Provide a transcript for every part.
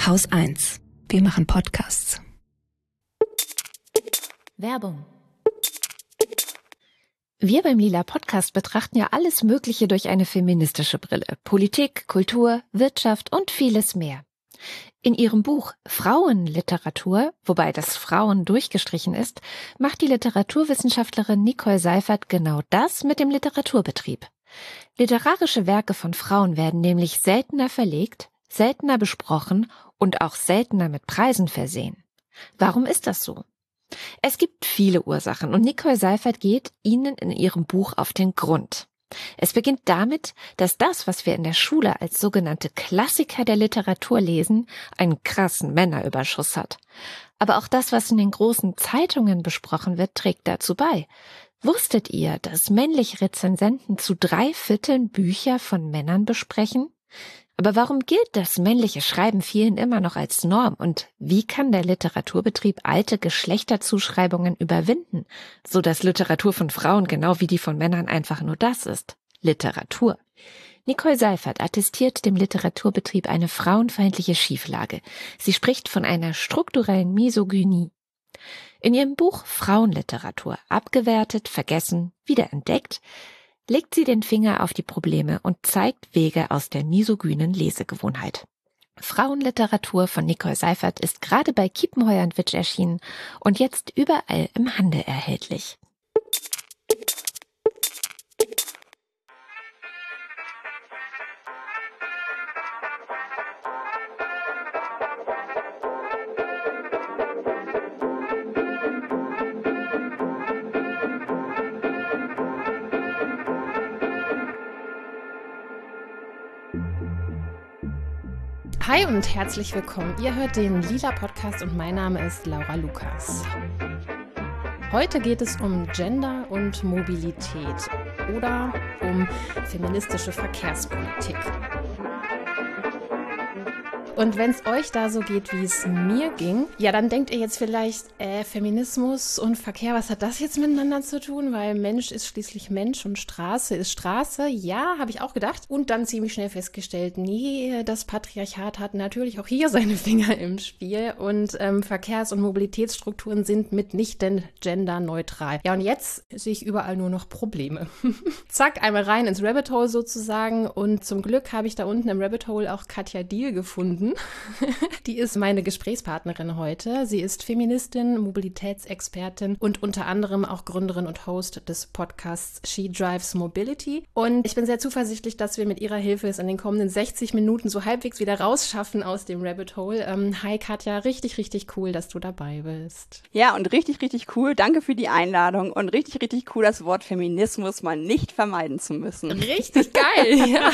Haus 1. Wir machen Podcasts. Werbung. Wir beim Lila Podcast betrachten ja alles Mögliche durch eine feministische Brille. Politik, Kultur, Wirtschaft und vieles mehr. In ihrem Buch Frauenliteratur, wobei das Frauen durchgestrichen ist, macht die Literaturwissenschaftlerin Nicole Seifert genau das mit dem Literaturbetrieb. Literarische Werke von Frauen werden nämlich seltener verlegt, seltener besprochen und auch seltener mit Preisen versehen. Warum ist das so? Es gibt viele Ursachen und Nicole Seifert geht ihnen in ihrem Buch auf den Grund. Es beginnt damit, dass das, was wir in der Schule als sogenannte Klassiker der Literatur lesen, einen krassen Männerüberschuss hat. Aber auch das, was in den großen Zeitungen besprochen wird, trägt dazu bei. Wusstet ihr, dass männliche Rezensenten zu 3/4 Bücher von Männern besprechen? Aber warum gilt das männliche Schreiben vielen immer noch als Norm und wie kann der Literaturbetrieb alte Geschlechterzuschreibungen überwinden, so dass Literatur von Frauen genau wie die von Männern einfach nur das ist, Literatur? Nicole Seifert attestiert dem Literaturbetrieb eine frauenfeindliche Schieflage. Sie spricht von einer strukturellen Misogynie. In ihrem Buch Frauenliteratur, abgewertet, vergessen, wiederentdeckt, legt sie den Finger auf die Probleme und zeigt Wege aus der misogynen Lesegewohnheit. Frauenliteratur von Nicole Seifert ist gerade bei Kiepenheuer & Witsch erschienen und jetzt überall im Handel erhältlich. Hi und herzlich willkommen. Ihr hört den Lila Podcast und mein Name ist Laura Lukas. Heute geht es um Gender und Mobilität oder um feministische Verkehrspolitik. Und wenn es euch da so geht, wie es mir ging, ja, dann denkt ihr jetzt vielleicht, Feminismus und Verkehr, was hat das jetzt miteinander zu tun? Weil Mensch ist schließlich Mensch und Straße ist Straße. Ja, habe ich auch gedacht. Und dann ziemlich schnell festgestellt, nee, das Patriarchat hat natürlich auch hier seine Finger im Spiel. Und Verkehrs- und Mobilitätsstrukturen sind mitnichten genderneutral. Ja, und jetzt sehe ich überall nur noch Probleme. Zack, einmal rein ins Rabbit Hole sozusagen. Und zum Glück habe ich da unten im Rabbit Hole auch Katja Diehl gefunden. Die ist meine Gesprächspartnerin heute. Sie ist Feministin, Mobilitätsexpertin und unter anderem auch Gründerin und Host des Podcasts She Drives Mobility. Und ich bin sehr zuversichtlich, dass wir mit ihrer Hilfe es in den kommenden 60 Minuten so halbwegs wieder rausschaffen aus dem Rabbit Hole. Hi Katja, richtig, richtig cool, dass du dabei bist. Ja, und richtig, richtig cool. Danke für die Einladung und richtig, richtig cool, das Wort Feminismus mal nicht vermeiden zu müssen. Richtig geil, ja.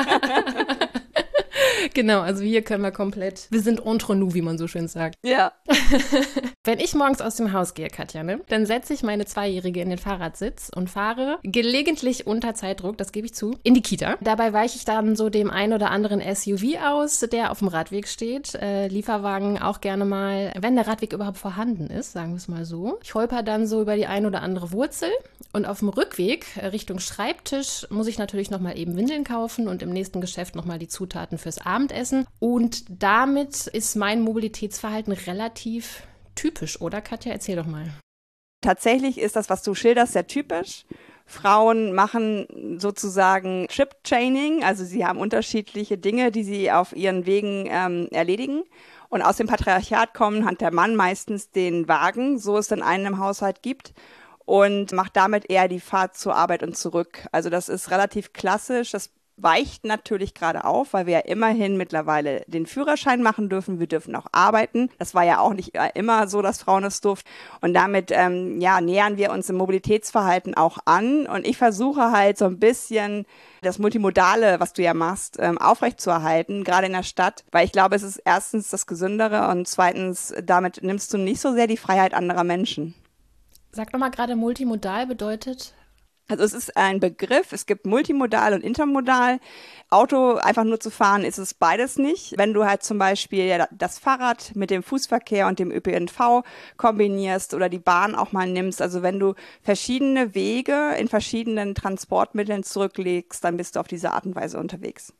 Genau, also hier können wir komplett, wir sind entre nous, wie man so schön sagt. Ja. Wenn ich morgens aus dem Haus gehe, Katja, ne, dann setze ich meine Zweijährige in den Fahrradsitz und fahre gelegentlich unter Zeitdruck, das gebe ich zu, in die Kita. Dabei weiche ich dann so dem ein oder anderen SUV aus, der auf dem Radweg steht. Lieferwagen auch gerne mal, wenn der Radweg überhaupt vorhanden ist, sagen wir es mal so. Ich holper dann so über die ein oder andere Wurzel und auf dem Rückweg Richtung Schreibtisch muss ich natürlich nochmal eben Windeln kaufen und im nächsten Geschäft nochmal die Zutaten fürs Abendessen. Und damit ist mein Mobilitätsverhalten relativ typisch, oder Katja? Erzähl doch mal. Tatsächlich ist das, was du schilderst, sehr typisch. Frauen machen sozusagen Trip-Chaining, also sie haben unterschiedliche Dinge, die sie auf ihren Wegen erledigen. Und aus dem Patriarchat kommen, hat der Mann meistens den Wagen, so es dann einen im Haushalt gibt, und macht damit eher die Fahrt zur Arbeit und zurück. Also das ist relativ klassisch, das weicht natürlich gerade auf, weil wir ja immerhin mittlerweile den Führerschein machen dürfen. Wir dürfen auch arbeiten. Das war ja auch nicht immer so, dass Frauen es durften. Und damit nähern wir uns im Mobilitätsverhalten auch an. Und ich versuche halt so ein bisschen das Multimodale, was du ja machst, aufrechtzuerhalten, gerade in der Stadt. Weil ich glaube, es ist erstens das Gesündere und zweitens, damit nimmst du nicht so sehr die Freiheit anderer Menschen. Sag doch mal gerade, multimodal bedeutet? Also es ist ein Begriff, es gibt multimodal und intermodal. Auto einfach nur zu fahren ist es beides nicht. Wenn du halt zum Beispiel das Fahrrad mit dem Fußverkehr und dem ÖPNV kombinierst oder die Bahn auch mal nimmst, also wenn du verschiedene Wege in verschiedenen Transportmitteln zurücklegst, dann bist du auf diese Art und Weise unterwegs.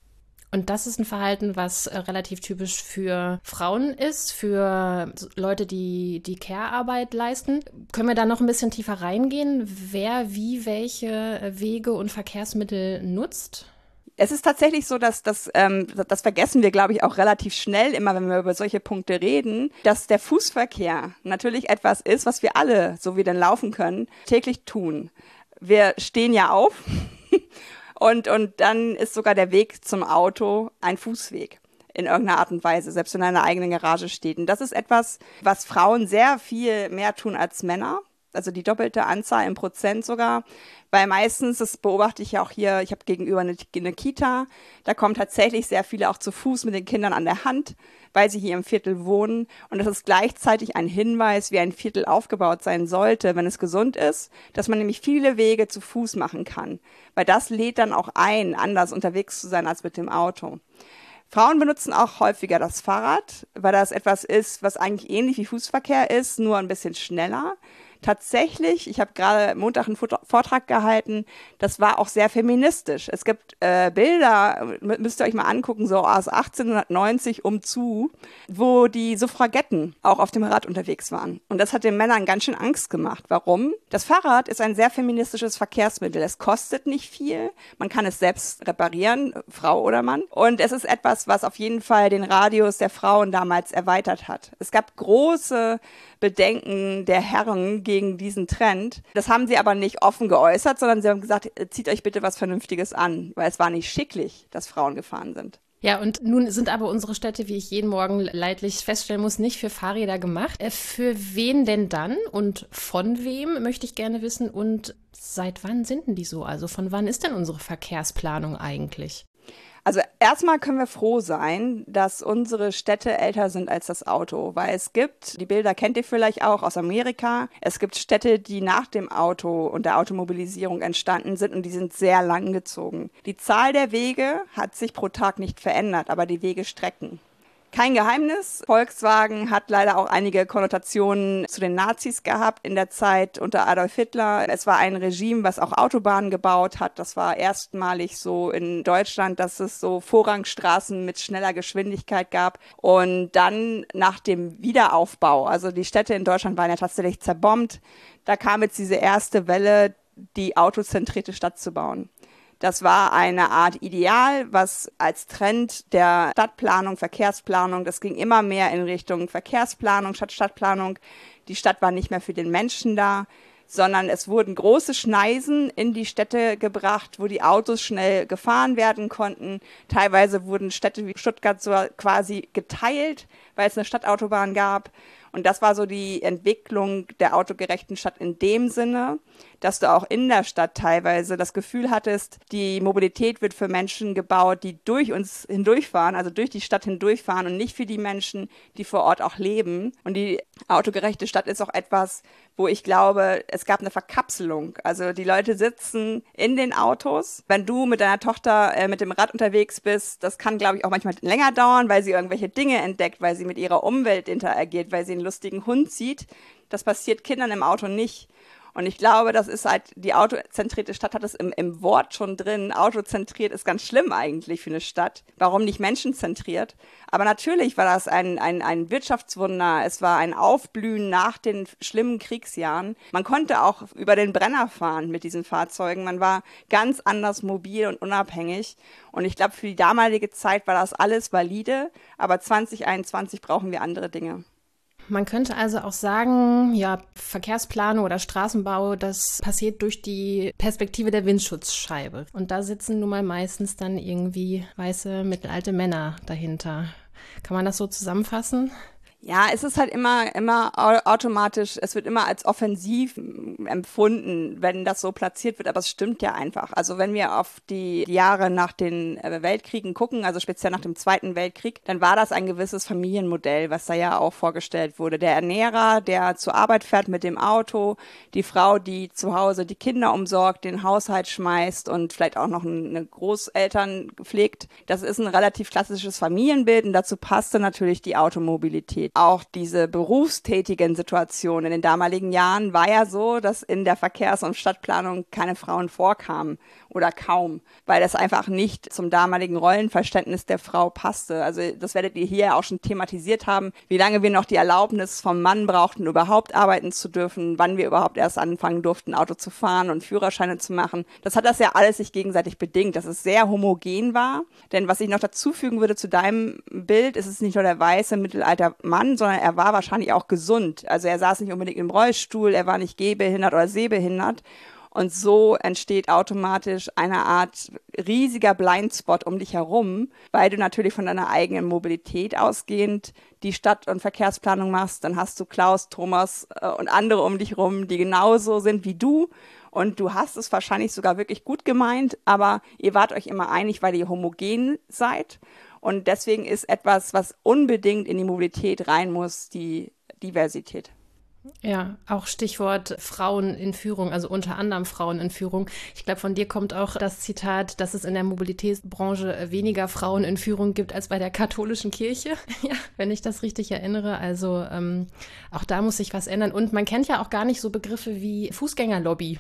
Und das ist ein Verhalten, was relativ typisch für Frauen ist, für Leute, die Care-Arbeit leisten. Können wir da noch ein bisschen tiefer reingehen, wer wie welche Wege und Verkehrsmittel nutzt? Es ist tatsächlich so, dass das vergessen wir, glaube ich, auch relativ schnell immer, wenn wir über solche Punkte reden, dass der Fußverkehr natürlich etwas ist, was wir alle, so wie denn laufen können, täglich tun. Wir stehen ja auf. Und dann ist sogar der Weg zum Auto ein Fußweg in irgendeiner Art und Weise, selbst wenn er in einer eigenen Garage steht. Und das ist etwas, was Frauen sehr viel mehr tun als Männer, also die doppelte Anzahl im Prozent sogar, weil meistens, das beobachte ich ja auch hier, ich habe gegenüber eine Kita, da kommen tatsächlich sehr viele auch zu Fuß mit den Kindern an der Hand, weil sie hier im Viertel wohnen. Und das ist gleichzeitig ein Hinweis, wie ein Viertel aufgebaut sein sollte, wenn es gesund ist, dass man nämlich viele Wege zu Fuß machen kann. Weil das lädt dann auch ein, anders unterwegs zu sein als mit dem Auto. Frauen benutzen auch häufiger das Fahrrad, weil das etwas ist, was eigentlich ähnlich wie Fußverkehr ist, nur ein bisschen schneller. Tatsächlich, ich habe gerade Montag einen Vortrag gehalten, das war auch sehr feministisch. Es gibt Bilder, müsst ihr euch mal angucken, so aus 1890 umzu, wo die Suffragetten auch auf dem Rad unterwegs waren. Und das hat den Männern ganz schön Angst gemacht. Warum? Das Fahrrad ist ein sehr feministisches Verkehrsmittel. Es kostet nicht viel, man kann es selbst reparieren, Frau oder Mann. Und es ist etwas, was auf jeden Fall den Radius der Frauen damals erweitert hat. Es gab große Bedenken der Herren gegen diesen Trend. Das haben sie aber nicht offen geäußert, sondern sie haben gesagt, zieht euch bitte was Vernünftiges an, weil es war nicht schicklich, dass Frauen gefahren sind. Ja, und nun sind aber unsere Städte, wie ich jeden Morgen leidlich feststellen muss, nicht für Fahrräder gemacht. Für wen denn dann und von wem, möchte ich gerne wissen. Und seit wann sind denn die so? Also von wann ist denn unsere Verkehrsplanung eigentlich? Also erstmal können wir froh sein, dass unsere Städte älter sind als das Auto, weil es gibt, die Bilder kennt ihr vielleicht auch aus Amerika, es gibt Städte, die nach dem Auto und der Automobilisierung entstanden sind und die sind sehr lang gezogen. Die Zahl der Wege hat sich pro Tag nicht verändert, aber die Wegestrecken. Kein Geheimnis, Volkswagen hat leider auch einige Konnotationen zu den Nazis gehabt in der Zeit unter Adolf Hitler. Es war ein Regime, was auch Autobahnen gebaut hat. Das war erstmalig so in Deutschland, dass es so Vorrangstraßen mit schneller Geschwindigkeit gab. Und dann nach dem Wiederaufbau, also die Städte in Deutschland waren ja tatsächlich zerbombt, da kam jetzt diese erste Welle, die autozentrierte Stadt zu bauen. Das war eine Art Ideal, was als Trend der Stadtplanung, Verkehrsplanung, das ging immer mehr in Richtung Verkehrsplanung statt Stadtplanung. Die Stadt war nicht mehr für den Menschen da, sondern es wurden große Schneisen in die Städte gebracht, wo die Autos schnell gefahren werden konnten. Teilweise wurden Städte wie Stuttgart so quasi geteilt, weil es eine Stadtautobahn gab. Und das war so die Entwicklung der autogerechten Stadt in dem Sinne, dass du auch in der Stadt teilweise das Gefühl hattest, die Mobilität wird für Menschen gebaut, die durch uns hindurchfahren, also durch die Stadt hindurchfahren und nicht für die Menschen, die vor Ort auch leben. Und die autogerechte Stadt ist auch etwas, wo ich glaube, es gab eine Verkapselung. Also die Leute sitzen in den Autos. Wenn du mit deiner Tochter mit dem Rad unterwegs bist, das kann, glaube ich, auch manchmal länger dauern, weil sie irgendwelche Dinge entdeckt, weil sie mit ihrer Umwelt interagiert, weil sie einen lustigen Hund sieht. Das passiert Kindern im Auto nicht. Und ich glaube, das ist halt, die autozentrierte Stadt hat es im Wort schon drin. Autozentriert ist ganz schlimm eigentlich für eine Stadt. Warum nicht menschenzentriert? Aber natürlich war das ein Wirtschaftswunder. Es war ein Aufblühen nach den schlimmen Kriegsjahren. Man konnte auch über den Brenner fahren mit diesen Fahrzeugen. Man war ganz anders mobil und unabhängig. Und ich glaube, für die damalige Zeit war das alles valide. Aber 2021 brauchen wir andere Dinge. Man könnte also auch sagen, ja, Verkehrsplanung oder Straßenbau, das passiert durch die Perspektive der Windschutzscheibe. Und da sitzen nun mal meistens dann irgendwie weiße, mittelalte Männer dahinter. Kann man das so zusammenfassen? Ja, es ist halt immer automatisch, es wird immer als offensiv empfunden, wenn das so platziert wird, aber es stimmt ja einfach. Also wenn wir auf die Jahre nach den Weltkriegen gucken, also speziell nach dem Zweiten Weltkrieg, dann war das ein gewisses Familienmodell, was da ja auch vorgestellt wurde. Der Ernährer, der zur Arbeit fährt mit dem Auto, die Frau, die zu Hause die Kinder umsorgt, den Haushalt schmeißt und vielleicht auch noch eine Großeltern pflegt. Das ist ein relativ klassisches Familienbild und dazu passte natürlich die Automobilität. auch diese berufstätigen Situationen in den damaligen Jahren war ja so, dass in der Verkehrs- und Stadtplanung keine Frauen vorkamen oder kaum, weil das einfach nicht zum damaligen Rollenverständnis der Frau passte. Also das werdet ihr hier auch schon thematisiert haben, wie lange wir noch die Erlaubnis vom Mann brauchten, überhaupt arbeiten zu dürfen, wann wir überhaupt erst anfangen durften, Auto zu fahren und Führerscheine zu machen. Das hat das ja alles sich gegenseitig bedingt, dass es sehr homogen war. Denn was ich noch dazu fügen würde zu deinem Bild, ist es nicht nur der weiße mittelalter Mann, sondern er war wahrscheinlich auch gesund. Also er saß nicht unbedingt im Rollstuhl, er war nicht gehbehindert oder sehbehindert. Und so entsteht automatisch eine Art riesiger Blindspot um dich herum, weil du natürlich von deiner eigenen Mobilität ausgehend die Stadt- und Verkehrsplanung machst. Dann hast du Klaus, Thomas und andere um dich rum, die genauso sind wie du. Und du hast es wahrscheinlich sogar wirklich gut gemeint, aber ihr wart euch immer einig, weil ihr homogen seid. Und deswegen ist etwas, was unbedingt in die Mobilität rein muss, die Diversität. Ja, auch Stichwort Frauen in Führung, also unter anderem Frauen in Führung. Ich glaube, von dir kommt auch das Zitat, dass es in der Mobilitätsbranche weniger Frauen in Führung gibt als bei der katholischen Kirche, ja, wenn ich das richtig erinnere. Also auch da muss sich was ändern. Und man kennt ja auch gar nicht so Begriffe wie Fußgängerlobby.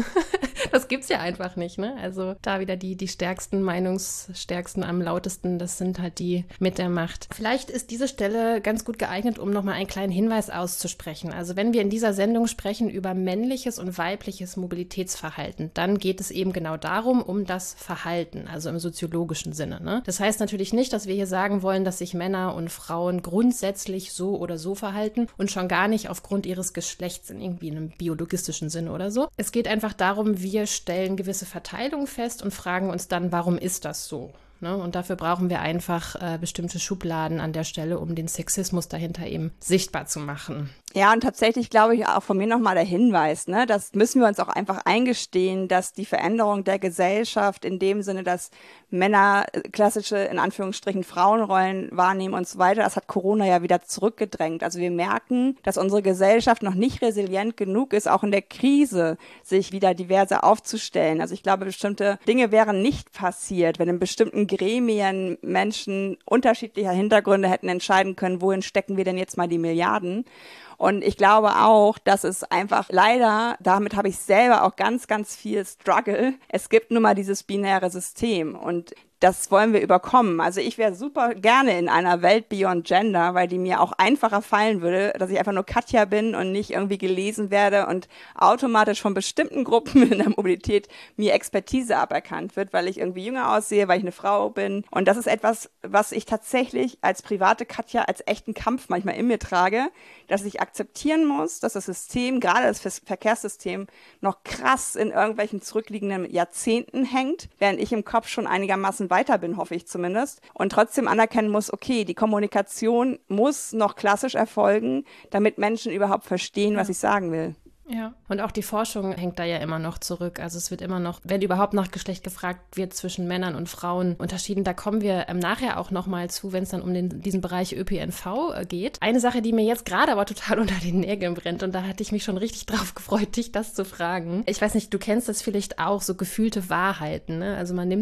Das gibt's ja einfach nicht, ne? Also da wieder die stärksten, Meinungsstärksten am lautesten, das sind halt die mit der Macht. Vielleicht ist diese Stelle ganz gut geeignet, um nochmal einen kleinen Hinweis auszusprechen. Also wenn wir in dieser Sendung sprechen über männliches und weibliches Mobilitätsverhalten, dann geht es eben genau darum, um das Verhalten, also im soziologischen Sinne, ne? Das heißt natürlich nicht, dass wir hier sagen wollen, dass sich Männer und Frauen grundsätzlich so oder so verhalten und schon gar nicht aufgrund ihres Geschlechts in irgendwie einem biologistischen Sinne oder so. Es geht einfach darum, wir stellen gewisse Verteilungen fest und fragen uns dann, warum ist das so? Ne? Und dafür brauchen wir einfach bestimmte Schubladen an der Stelle, um den Sexismus dahinter eben sichtbar zu machen. Ja, und tatsächlich glaube ich auch von mir nochmal der Hinweis, ne, das müssen wir uns auch einfach eingestehen, dass die Veränderung der Gesellschaft in dem Sinne, dass Männer klassische, in Anführungsstrichen, Frauenrollen wahrnehmen und so weiter, das hat Corona ja wieder zurückgedrängt. Also wir merken, dass unsere Gesellschaft noch nicht resilient genug ist, auch in der Krise sich wieder diverser aufzustellen. Also ich glaube, bestimmte Dinge wären nicht passiert, wenn in bestimmten Gremien Menschen unterschiedlicher Hintergründe hätten entscheiden können, wohin stecken wir denn jetzt mal die Milliarden. Und ich glaube auch, dass es einfach leider, damit habe ich selber auch ganz, ganz viel Struggle. Es gibt nun mal dieses binäre System und das wollen wir überkommen. Also ich wäre super gerne in einer Welt beyond Gender, weil die mir auch einfacher fallen würde, dass ich einfach nur Katja bin und nicht irgendwie gelesen werde und automatisch von bestimmten Gruppen in der Mobilität mir Expertise aberkannt wird, weil ich irgendwie jünger aussehe, weil ich eine Frau bin. Und das ist etwas, was ich tatsächlich als private Katja als echten Kampf manchmal in mir trage, dass ich akzeptieren muss, dass das System, gerade das Verkehrssystem, noch krass in irgendwelchen zurückliegenden Jahrzehnten hängt, während ich im Kopf schon einigermaßen weiter bin, hoffe ich zumindest, und trotzdem anerkennen muss, okay, die Kommunikation muss noch klassisch erfolgen, damit Menschen überhaupt verstehen, was ich sagen will. Ja, und auch die Forschung hängt da ja immer noch zurück. Also es wird immer noch, wenn überhaupt nach Geschlecht gefragt wird, zwischen Männern und Frauen unterschieden. Da kommen wir nachher auch nochmal zu, wenn es dann um diesen Bereich ÖPNV geht. Eine Sache, die mir jetzt gerade aber total unter den Nägeln brennt, und da hatte ich mich schon richtig drauf gefreut, dich das zu fragen. Ich weiß nicht, du kennst das vielleicht auch, so gefühlte Wahrheiten, ne? Also man nimmt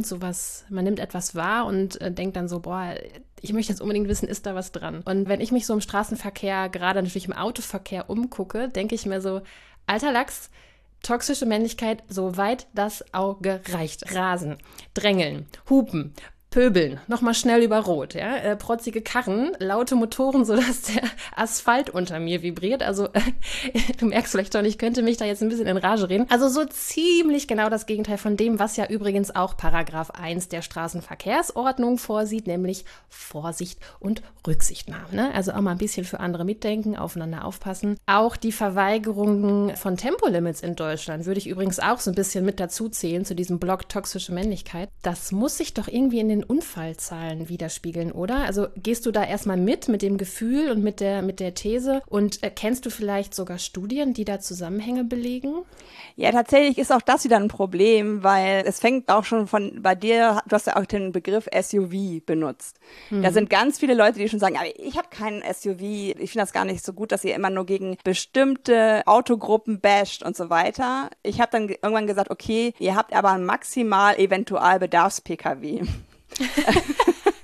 etwas wahr und denkt dann so, boah, ich möchte jetzt unbedingt wissen, ist da was dran? Und wenn ich mich so im Straßenverkehr, gerade natürlich im Autoverkehr umgucke, denke ich mir so, alter Lachs, toxische Männlichkeit, soweit das Auge reicht. Rasen, drängeln, hupen, pöbeln, nochmal schnell über Rot, ja, protzige Karren, laute Motoren, sodass der Asphalt unter mir vibriert. Also du merkst vielleicht schon, ich könnte mich da jetzt ein bisschen in Rage reden. Also so ziemlich genau das Gegenteil von dem, was ja übrigens auch Paragraph 1 der Straßenverkehrsordnung vorsieht, nämlich Vorsicht und Rücksichtnahme. Ne? Also auch mal ein bisschen für andere mitdenken, aufeinander aufpassen. Auch die Verweigerung von Tempolimits in Deutschland würde ich übrigens auch so ein bisschen mit dazu zählen, zu diesem Block toxische Männlichkeit. Das muss sich doch irgendwie in den Unfallzahlen widerspiegeln, oder? Also gehst du da erstmal mit dem Gefühl und mit der These, und kennst du vielleicht sogar Studien, die da Zusammenhänge belegen? Ja, tatsächlich ist auch das wieder ein Problem, weil es fängt auch schon bei dir, du hast ja auch den Begriff SUV benutzt. Da sind ganz viele Leute, die schon sagen, aber ich habe keinen SUV, ich finde das gar nicht so gut, dass ihr immer nur gegen bestimmte Autogruppen basht und so weiter. Ich habe dann irgendwann gesagt, okay, ihr habt aber einen maximal Eventualbedarfs-PKW.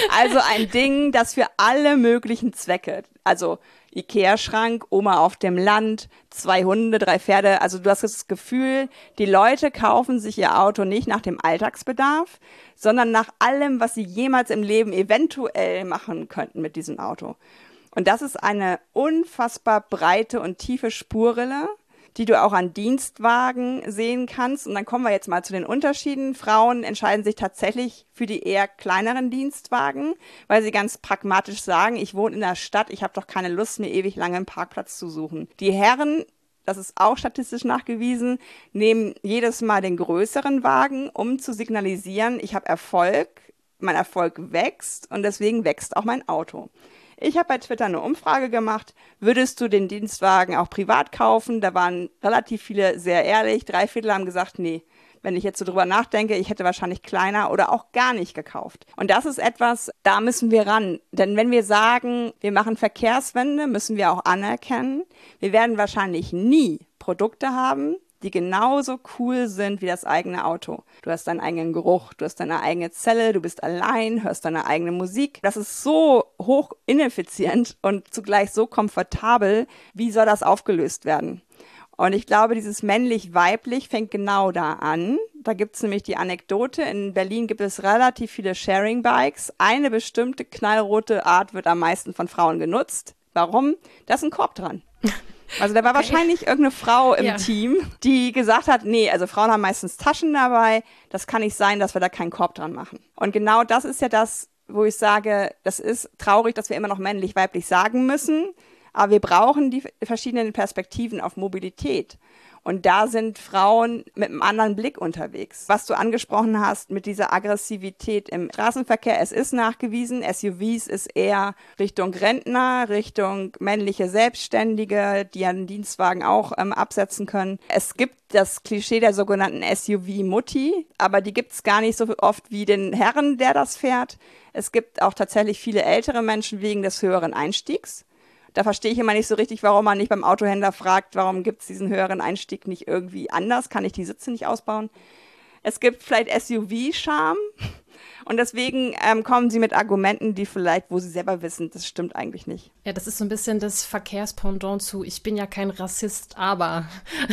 Also ein Ding, das für alle möglichen Zwecke, also Ikea-Schrank, Oma auf dem Land, 2 Hunde, 3 Pferde. Also du hast das Gefühl, die Leute kaufen sich ihr Auto nicht nach dem Alltagsbedarf, sondern nach allem, was sie jemals im Leben eventuell machen könnten mit diesem Auto. Und das ist eine unfassbar breite und tiefe Spurrille, die du auch an Dienstwagen sehen kannst. Und dann kommen wir jetzt mal zu den Unterschieden. Frauen entscheiden sich tatsächlich für die eher kleineren Dienstwagen, weil sie ganz pragmatisch sagen, ich wohne in der Stadt, ich habe doch keine Lust, mir ewig lange einen Parkplatz zu suchen. Die Herren, das ist auch statistisch nachgewiesen, nehmen jedes Mal den größeren Wagen, um zu signalisieren, ich habe Erfolg, mein Erfolg wächst und deswegen wächst auch mein Auto. Ich habe bei Twitter eine Umfrage gemacht, würdest du den Dienstwagen auch privat kaufen? Da waren relativ viele sehr ehrlich, 3/4 haben gesagt, nee. Wenn ich jetzt so drüber nachdenke, ich hätte wahrscheinlich kleiner oder auch gar nicht gekauft. Und das ist etwas, da müssen wir ran. Denn wenn wir sagen, wir machen Verkehrswende, müssen wir auch anerkennen, wir werden wahrscheinlich nie Produkte haben, die genauso cool sind wie das eigene Auto. Du hast deinen eigenen Geruch, du hast deine eigene Zelle, du bist allein, hörst deine eigene Musik. Das ist so hoch ineffizient und zugleich so komfortabel. Wie soll das aufgelöst werden? Und ich glaube, dieses männlich-weiblich fängt genau da an. Da gibt es nämlich die Anekdote, in Berlin gibt es relativ viele Sharing-Bikes. Eine bestimmte knallrote Art wird am meisten von Frauen genutzt. Warum? Da ist ein Korb dran. Also da war wahrscheinlich irgendeine Frau im Team, die gesagt hat, nee, also Frauen haben meistens Taschen dabei, das kann nicht sein, dass wir da keinen Korb dran machen. Und genau das ist ja das, wo ich sage, das ist traurig, dass wir immer noch männlich-weiblich sagen müssen, aber wir brauchen die verschiedenen Perspektiven auf Mobilität. Und da sind Frauen mit einem anderen Blick unterwegs. Was du angesprochen hast mit dieser Aggressivität im Straßenverkehr, es ist nachgewiesen, SUVs ist eher Richtung Rentner, Richtung männliche Selbstständige, die einen Dienstwagen auch absetzen können. Es gibt das Klischee der sogenannten SUV-Mutti, aber die gibt es gar nicht so oft wie den Herren, der das fährt. Es gibt auch tatsächlich viele ältere Menschen wegen des höheren Einstiegs. Da verstehe ich immer nicht so richtig, warum man nicht beim Autohändler fragt, warum gibt es diesen höheren Einstieg nicht irgendwie anders? Kann ich die Sitze nicht ausbauen? Es gibt vielleicht SUV-Charme und deswegen kommen sie mit Argumenten, die vielleicht, wo sie selber wissen, das stimmt eigentlich nicht. Ja, das ist so ein bisschen das Verkehrspendant zu, ich bin ja kein Rassist, aber.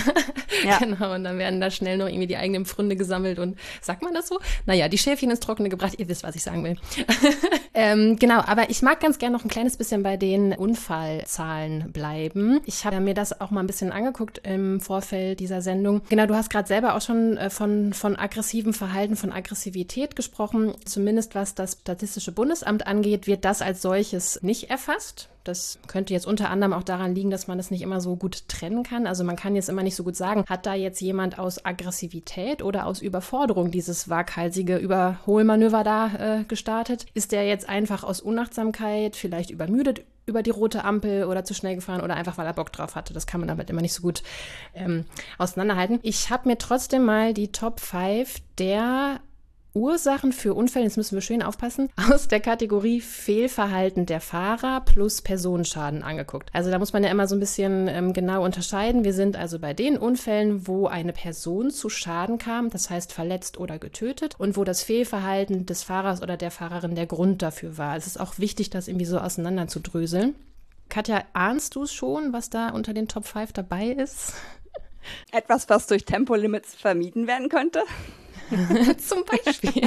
Ja. Genau, und dann werden da schnell noch irgendwie die eigenen Pfründe gesammelt und, sagt man das so? Naja, die Schäfchen ins Trockene gebracht, ihr wisst, was ich sagen will. Genau, aber ich mag ganz gerne noch ein kleines bisschen bei den Unfallzahlen bleiben. Ich habe mir das auch mal ein bisschen angeguckt im Vorfeld dieser Sendung. Genau, du hast gerade selber auch schon von aggressivem Verhalten, von Aggressivität gesprochen. Zumindest was das Statistische Bundesamt angeht, wird das als solches nicht erfasst. Das könnte jetzt unter anderem auch daran liegen, dass man das nicht immer so gut trennen kann. Also man kann jetzt immer nicht so gut sagen, hat da jetzt jemand aus Aggressivität oder aus Überforderung dieses waghalsige Überholmanöver da gestartet? Ist der jetzt einfach aus Unachtsamkeit, vielleicht übermüdet über die rote Ampel oder zu schnell gefahren oder einfach, weil er Bock drauf hatte? Das kann man damit immer nicht so gut auseinanderhalten. Ich habe mir trotzdem mal die Top 5 der Ursachen für Unfälle, jetzt müssen wir schön aufpassen, aus der Kategorie Fehlverhalten der Fahrer plus Personenschaden angeguckt. Also da muss man ja immer so ein bisschen genau unterscheiden. Wir sind also bei den Unfällen, wo eine Person zu Schaden kam, das heißt verletzt oder getötet, und wo das Fehlverhalten des Fahrers oder der Fahrerin der Grund dafür war. Es ist auch wichtig, das irgendwie so auseinander zu dröseln. Katja, ahnst du schon, was da unter den Top 5 dabei ist? Etwas, was durch Tempolimits vermieden werden könnte? Zum Beispiel.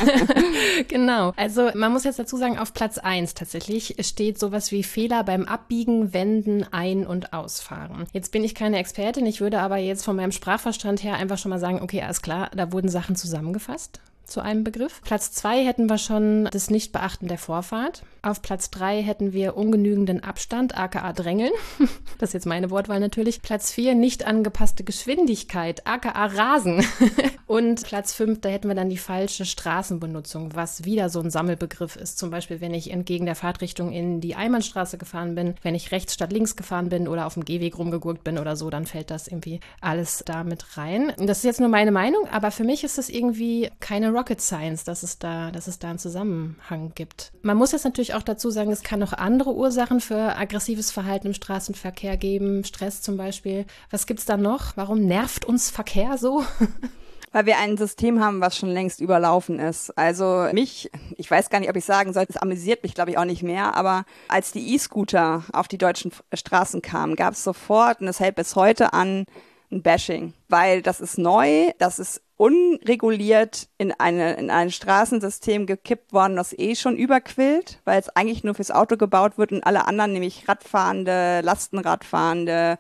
Genau. Also man muss jetzt dazu sagen, auf Platz 1 tatsächlich steht sowas wie Fehler beim Abbiegen, Wenden, Ein- und Ausfahren. Jetzt bin ich keine Expertin, ich würde aber jetzt von meinem Sprachverstand her einfach schon mal sagen, okay, alles klar, da wurden Sachen zusammengefasst zu einem Begriff. Platz 2 hätten wir schon das Nichtbeachten der Vorfahrt. Auf Platz 3 hätten wir ungenügenden Abstand, aka Drängeln. Das ist jetzt meine Wortwahl natürlich. Platz 4 nicht angepasste Geschwindigkeit, aka Rasen. Und Platz 5, da hätten wir dann die falsche Straßenbenutzung, was wieder so ein Sammelbegriff ist. Zum Beispiel, wenn ich entgegen der Fahrtrichtung in die Einbahnstraße gefahren bin, wenn ich rechts statt links gefahren bin oder auf dem Gehweg rumgegurkt bin oder so, dann fällt das irgendwie alles da mit rein. Und das ist jetzt nur meine Meinung, aber für mich ist das irgendwie keine Rocket Science, dass es da einen Zusammenhang gibt. Man muss jetzt natürlich auch dazu sagen, es kann noch andere Ursachen für aggressives Verhalten im Straßenverkehr geben, Stress zum Beispiel. Was gibt's da noch? Warum nervt uns Verkehr so? Weil wir ein System haben, was schon längst überlaufen ist. Also ich weiß gar nicht, ob ich sagen soll, es amüsiert mich, glaube ich, auch nicht mehr, aber als die E-Scooter auf die deutschen Straßen kamen, gab es sofort, und es hält bis heute an, ein Bashing. Weil das ist neu, das ist unreguliert in ein Straßensystem gekippt worden, das schon überquillt, weil es eigentlich nur fürs Auto gebaut wird und alle anderen, nämlich Radfahrende, Lastenradfahrende,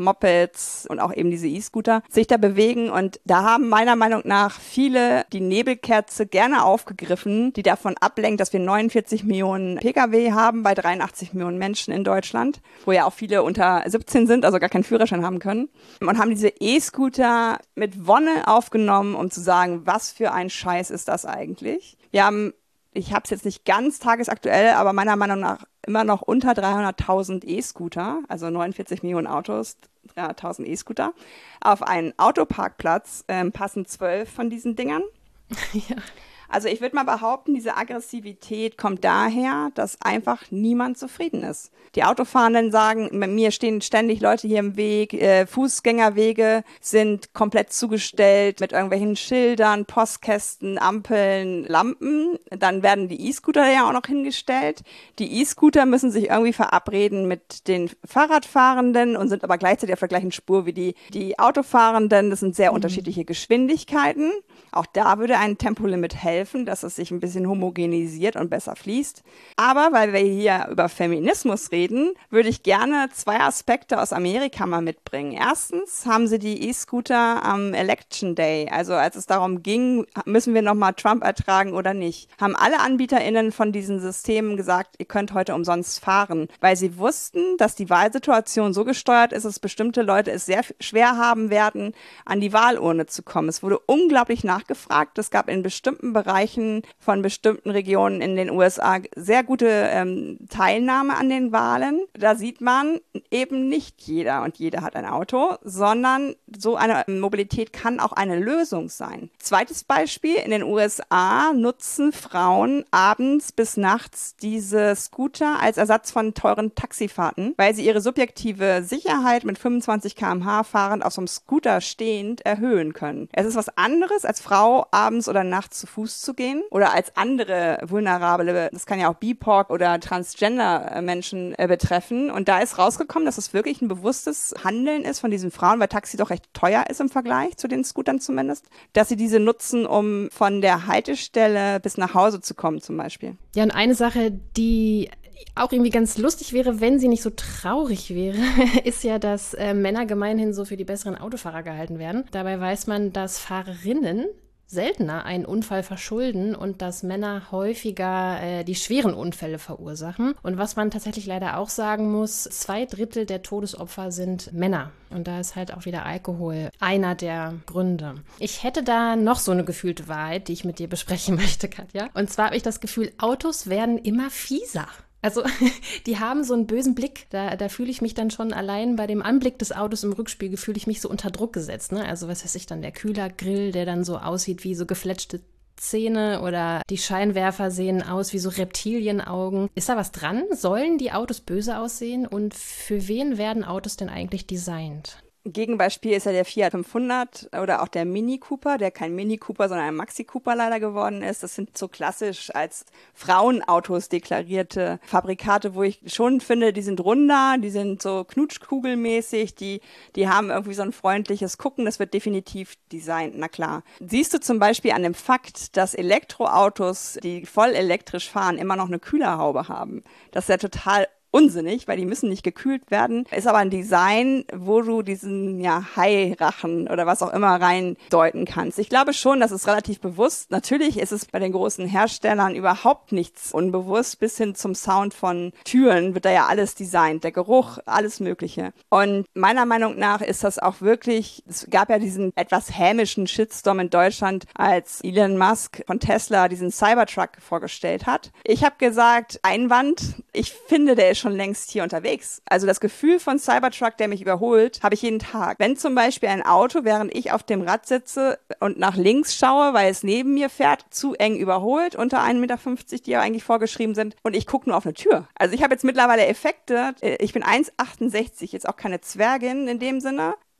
Mopeds und auch eben diese E-Scooter, sich da bewegen. Und da haben meiner Meinung nach viele die Nebelkerze gerne aufgegriffen, die davon ablenkt, dass wir 49 Millionen Pkw haben bei 83 Millionen Menschen in Deutschland, wo ja auch viele unter 17 sind, also gar keinen Führerschein haben können. Und haben diese E-Scooter mit Wonne aufgenommen, um zu sagen, was für ein Scheiß ist das eigentlich? Ich habe es jetzt nicht ganz tagesaktuell, aber meiner Meinung nach immer noch unter 300.000 E-Scooter, also 49 Millionen Autos, 300.000 E-Scooter. Auf einen Autoparkplatz passen 12 von diesen Dingern. Ja. Also ich würde mal behaupten, diese Aggressivität kommt daher, dass einfach niemand zufrieden ist. Die Autofahrenden sagen, mir stehen ständig Leute hier im Weg, Fußgängerwege sind komplett zugestellt mit irgendwelchen Schildern, Postkästen, Ampeln, Lampen. Dann werden die E-Scooter ja auch noch hingestellt. Die E-Scooter müssen sich irgendwie verabreden mit den Fahrradfahrenden und sind aber gleichzeitig auf der gleichen Spur wie die Autofahrenden. Das sind sehr unterschiedliche Geschwindigkeiten. Auch da würde ein Tempolimit helfen, dass es sich ein bisschen homogenisiert und besser fließt. Aber weil wir hier über Feminismus reden, würde ich gerne 2 Aspekte aus Amerika mal mitbringen. Erstens haben sie die E-Scooter am Election Day, also als es darum ging, müssen wir nochmal Trump ertragen oder nicht, haben alle AnbieterInnen von diesen Systemen gesagt, ihr könnt heute umsonst fahren, weil sie wussten, dass die Wahlsituation so gesteuert ist, dass bestimmte Leute es sehr schwer haben werden, an die Wahlurne zu kommen. Es wurde unglaublich nachgefragt. Es gab in bestimmten Bereichen von bestimmten Regionen in den USA sehr gute Teilnahme an den Wahlen. Da sieht man eben nicht jeder und jede hat ein Auto, sondern so eine Mobilität kann auch eine Lösung sein. Zweites Beispiel, in den USA nutzen Frauen abends bis nachts diese Scooter als Ersatz von teuren Taxifahrten, weil sie ihre subjektive Sicherheit mit 25 km/h fahrend auf so einem Scooter stehend erhöhen können. Es ist was anderes, als Frau abends oder nachts zu Fuß zu gehen oder als andere vulnerable, das kann ja auch BIPOC oder Transgender-Menschen betreffen. Und da ist rausgekommen, dass es wirklich ein bewusstes Handeln ist von diesen Frauen, weil Taxi doch recht teuer ist im Vergleich zu den Scootern zumindest, dass sie diese nutzen, um von der Haltestelle bis nach Hause zu kommen zum Beispiel. Ja, und eine Sache, die auch irgendwie ganz lustig wäre, wenn sie nicht so traurig wäre, ist ja, dass Männer gemeinhin so für die besseren Autofahrer gehalten werden. Dabei weiß man, dass Fahrerinnen seltener einen Unfall verschulden und dass Männer häufiger die schweren Unfälle verursachen. Und was man tatsächlich leider auch sagen muss, 2/3 der Todesopfer sind Männer. Und da ist halt auch wieder Alkohol einer der Gründe. Ich hätte da noch so eine gefühlte Wahrheit, die ich mit dir besprechen möchte, Katja. Und zwar habe ich das Gefühl, Autos werden immer fieser. Also die haben so einen bösen Blick, da fühle ich mich dann schon allein bei dem Anblick des Autos im Rückspiegel, fühle ich mich so unter Druck gesetzt. Ne? Also was weiß ich dann, der Kühlergrill, der dann so aussieht wie so gefletschte Zähne oder die Scheinwerfer sehen aus wie so Reptilienaugen. Ist da was dran? Sollen die Autos böse aussehen? Und für wen werden Autos denn eigentlich designt? Gegenbeispiel ist ja der Fiat 500 oder auch der Mini Cooper, der kein Mini Cooper, sondern ein Maxi Cooper leider geworden ist. Das sind so klassisch als Frauenautos deklarierte Fabrikate, wo ich schon finde, die sind runder, die sind so knutschkugelmäßig, die haben irgendwie so ein freundliches Gucken, das wird definitiv designt, na klar. Siehst du zum Beispiel an dem Fakt, dass Elektroautos, die voll elektrisch fahren, immer noch eine Kühlerhaube haben. Das ist ja total unsinnig, weil die müssen nicht gekühlt werden. Ist aber ein Design, wo du diesen Hairachen oder was auch immer reindeuten kannst. Ich glaube schon, das ist relativ bewusst. Natürlich ist es bei den großen Herstellern überhaupt nichts unbewusst. Bis hin zum Sound von Türen wird da ja alles designt. Der Geruch, alles Mögliche. Und meiner Meinung nach ist das auch wirklich, es gab ja diesen etwas hämischen Shitstorm in Deutschland, als Elon Musk von Tesla diesen Cybertruck vorgestellt hat. Ich habe gesagt, Einwand, ich finde, der ist schon längst hier unterwegs. Also das Gefühl von Cybertruck, der mich überholt, habe ich jeden Tag. Wenn zum Beispiel ein Auto, während ich auf dem Rad sitze und nach links schaue, weil es neben mir fährt, zu eng überholt, unter 1,50 Meter, die ja eigentlich vorgeschrieben sind, und ich gucke nur auf eine Tür. Also ich habe jetzt mittlerweile Effekte, ich bin 1,68, jetzt auch keine Zwergin in dem Sinne.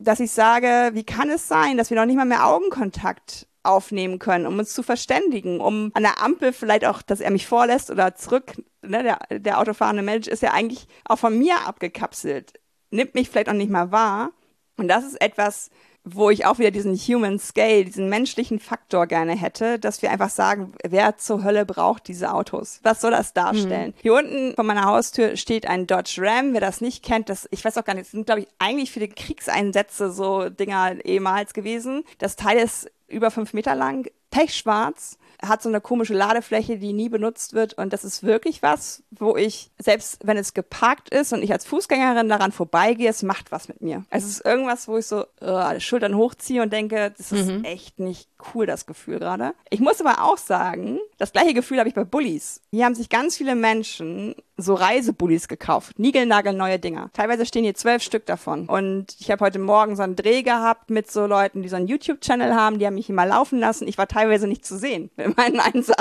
dass ich sage, wie kann es sein, dass wir noch nicht mal mehr Augenkontakt aufnehmen können, um uns zu verständigen, um an der Ampel vielleicht auch, dass er mich vorlässt oder zurück. Ne, der autofahrende Mensch ist ja eigentlich auch von mir abgekapselt, nimmt mich vielleicht auch nicht mal wahr. Und das ist etwas, wo ich auch wieder diesen Human Scale, diesen menschlichen Faktor gerne hätte, dass wir einfach sagen, wer zur Hölle braucht diese Autos? Was soll das darstellen? Hier unten vor meiner Haustür steht ein Dodge Ram. Wer das nicht kennt, ich weiß auch gar nicht, das sind, glaube ich, eigentlich für die Kriegseinsätze so Dinger ehemals gewesen. Das Teil ist über 5 Meter lang, pechschwarz, hat so eine komische Ladefläche, die nie benutzt wird. Und das ist wirklich was, wo ich, selbst wenn es geparkt ist und ich als Fußgängerin daran vorbeigehe, es macht was mit mir. Es ist irgendwas, wo ich so Schultern hochziehe und denke, das ist echt nicht cool, das Gefühl gerade. Ich muss aber auch sagen, das gleiche Gefühl habe ich bei Bullis. Hier haben sich ganz viele Menschen so Reisebullis gekauft. Niegelnagelneue Dinger. Teilweise stehen hier 12 Stück davon. Und ich habe heute Morgen so einen Dreh gehabt mit so Leuten, die so einen YouTube-Channel haben. Die haben mich hier mal laufen lassen. Ich war teilweise nicht zu sehen mit meinen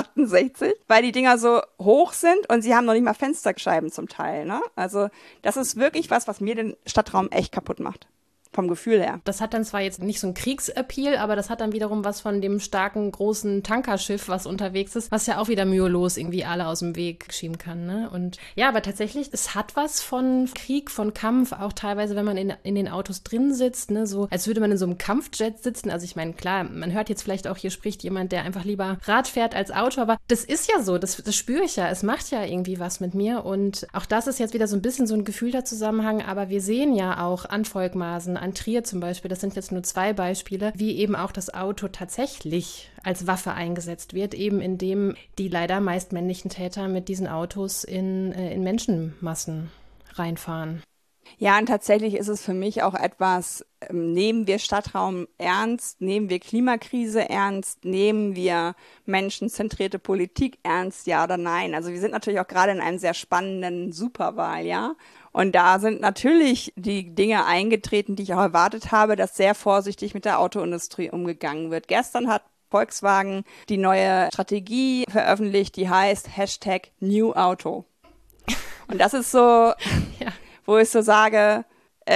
1,68, weil die Dinger so hoch sind und sie haben noch nicht mal Fensterscheiben zum Teil. Ne? Also das ist wirklich was mir den Stadtraum echt kaputt macht. Vom Gefühl her. Das hat dann zwar jetzt nicht so ein Kriegsappeal, aber das hat dann wiederum was von dem starken, großen Tankerschiff, was unterwegs ist, was ja auch wieder mühelos irgendwie alle aus dem Weg schieben kann. Ne? Und ja, aber tatsächlich, es hat was von Krieg, von Kampf, auch teilweise, wenn man in den Autos drin sitzt, ne? So als würde man in so einem Kampfjet sitzen. Also ich meine, klar, man hört jetzt vielleicht auch, hier spricht jemand, der einfach lieber Rad fährt als Auto, aber das ist ja so, das spüre ich ja. Es macht ja irgendwie was mit mir und auch das ist jetzt wieder so ein bisschen so ein gefühlter Zusammenhang, aber wir sehen ja auch an Volkmaßen, an Trier zum Beispiel, das sind jetzt nur 2 Beispiele, wie eben auch das Auto tatsächlich als Waffe eingesetzt wird, eben indem die leider meist männlichen Täter mit diesen Autos in Menschenmassen reinfahren. Ja, und tatsächlich ist es für mich auch etwas, nehmen wir Stadtraum ernst, nehmen wir Klimakrise ernst, nehmen wir menschenzentrierte Politik ernst, ja oder nein? Also wir sind natürlich auch gerade in einem sehr spannenden Superwahljahr. Und da sind natürlich die Dinge eingetreten, die ich auch erwartet habe, dass sehr vorsichtig mit der Autoindustrie umgegangen wird. Gestern hat Volkswagen die neue Strategie veröffentlicht, die heißt #NewAuto. Und das ist so, ja, wo ich so sage,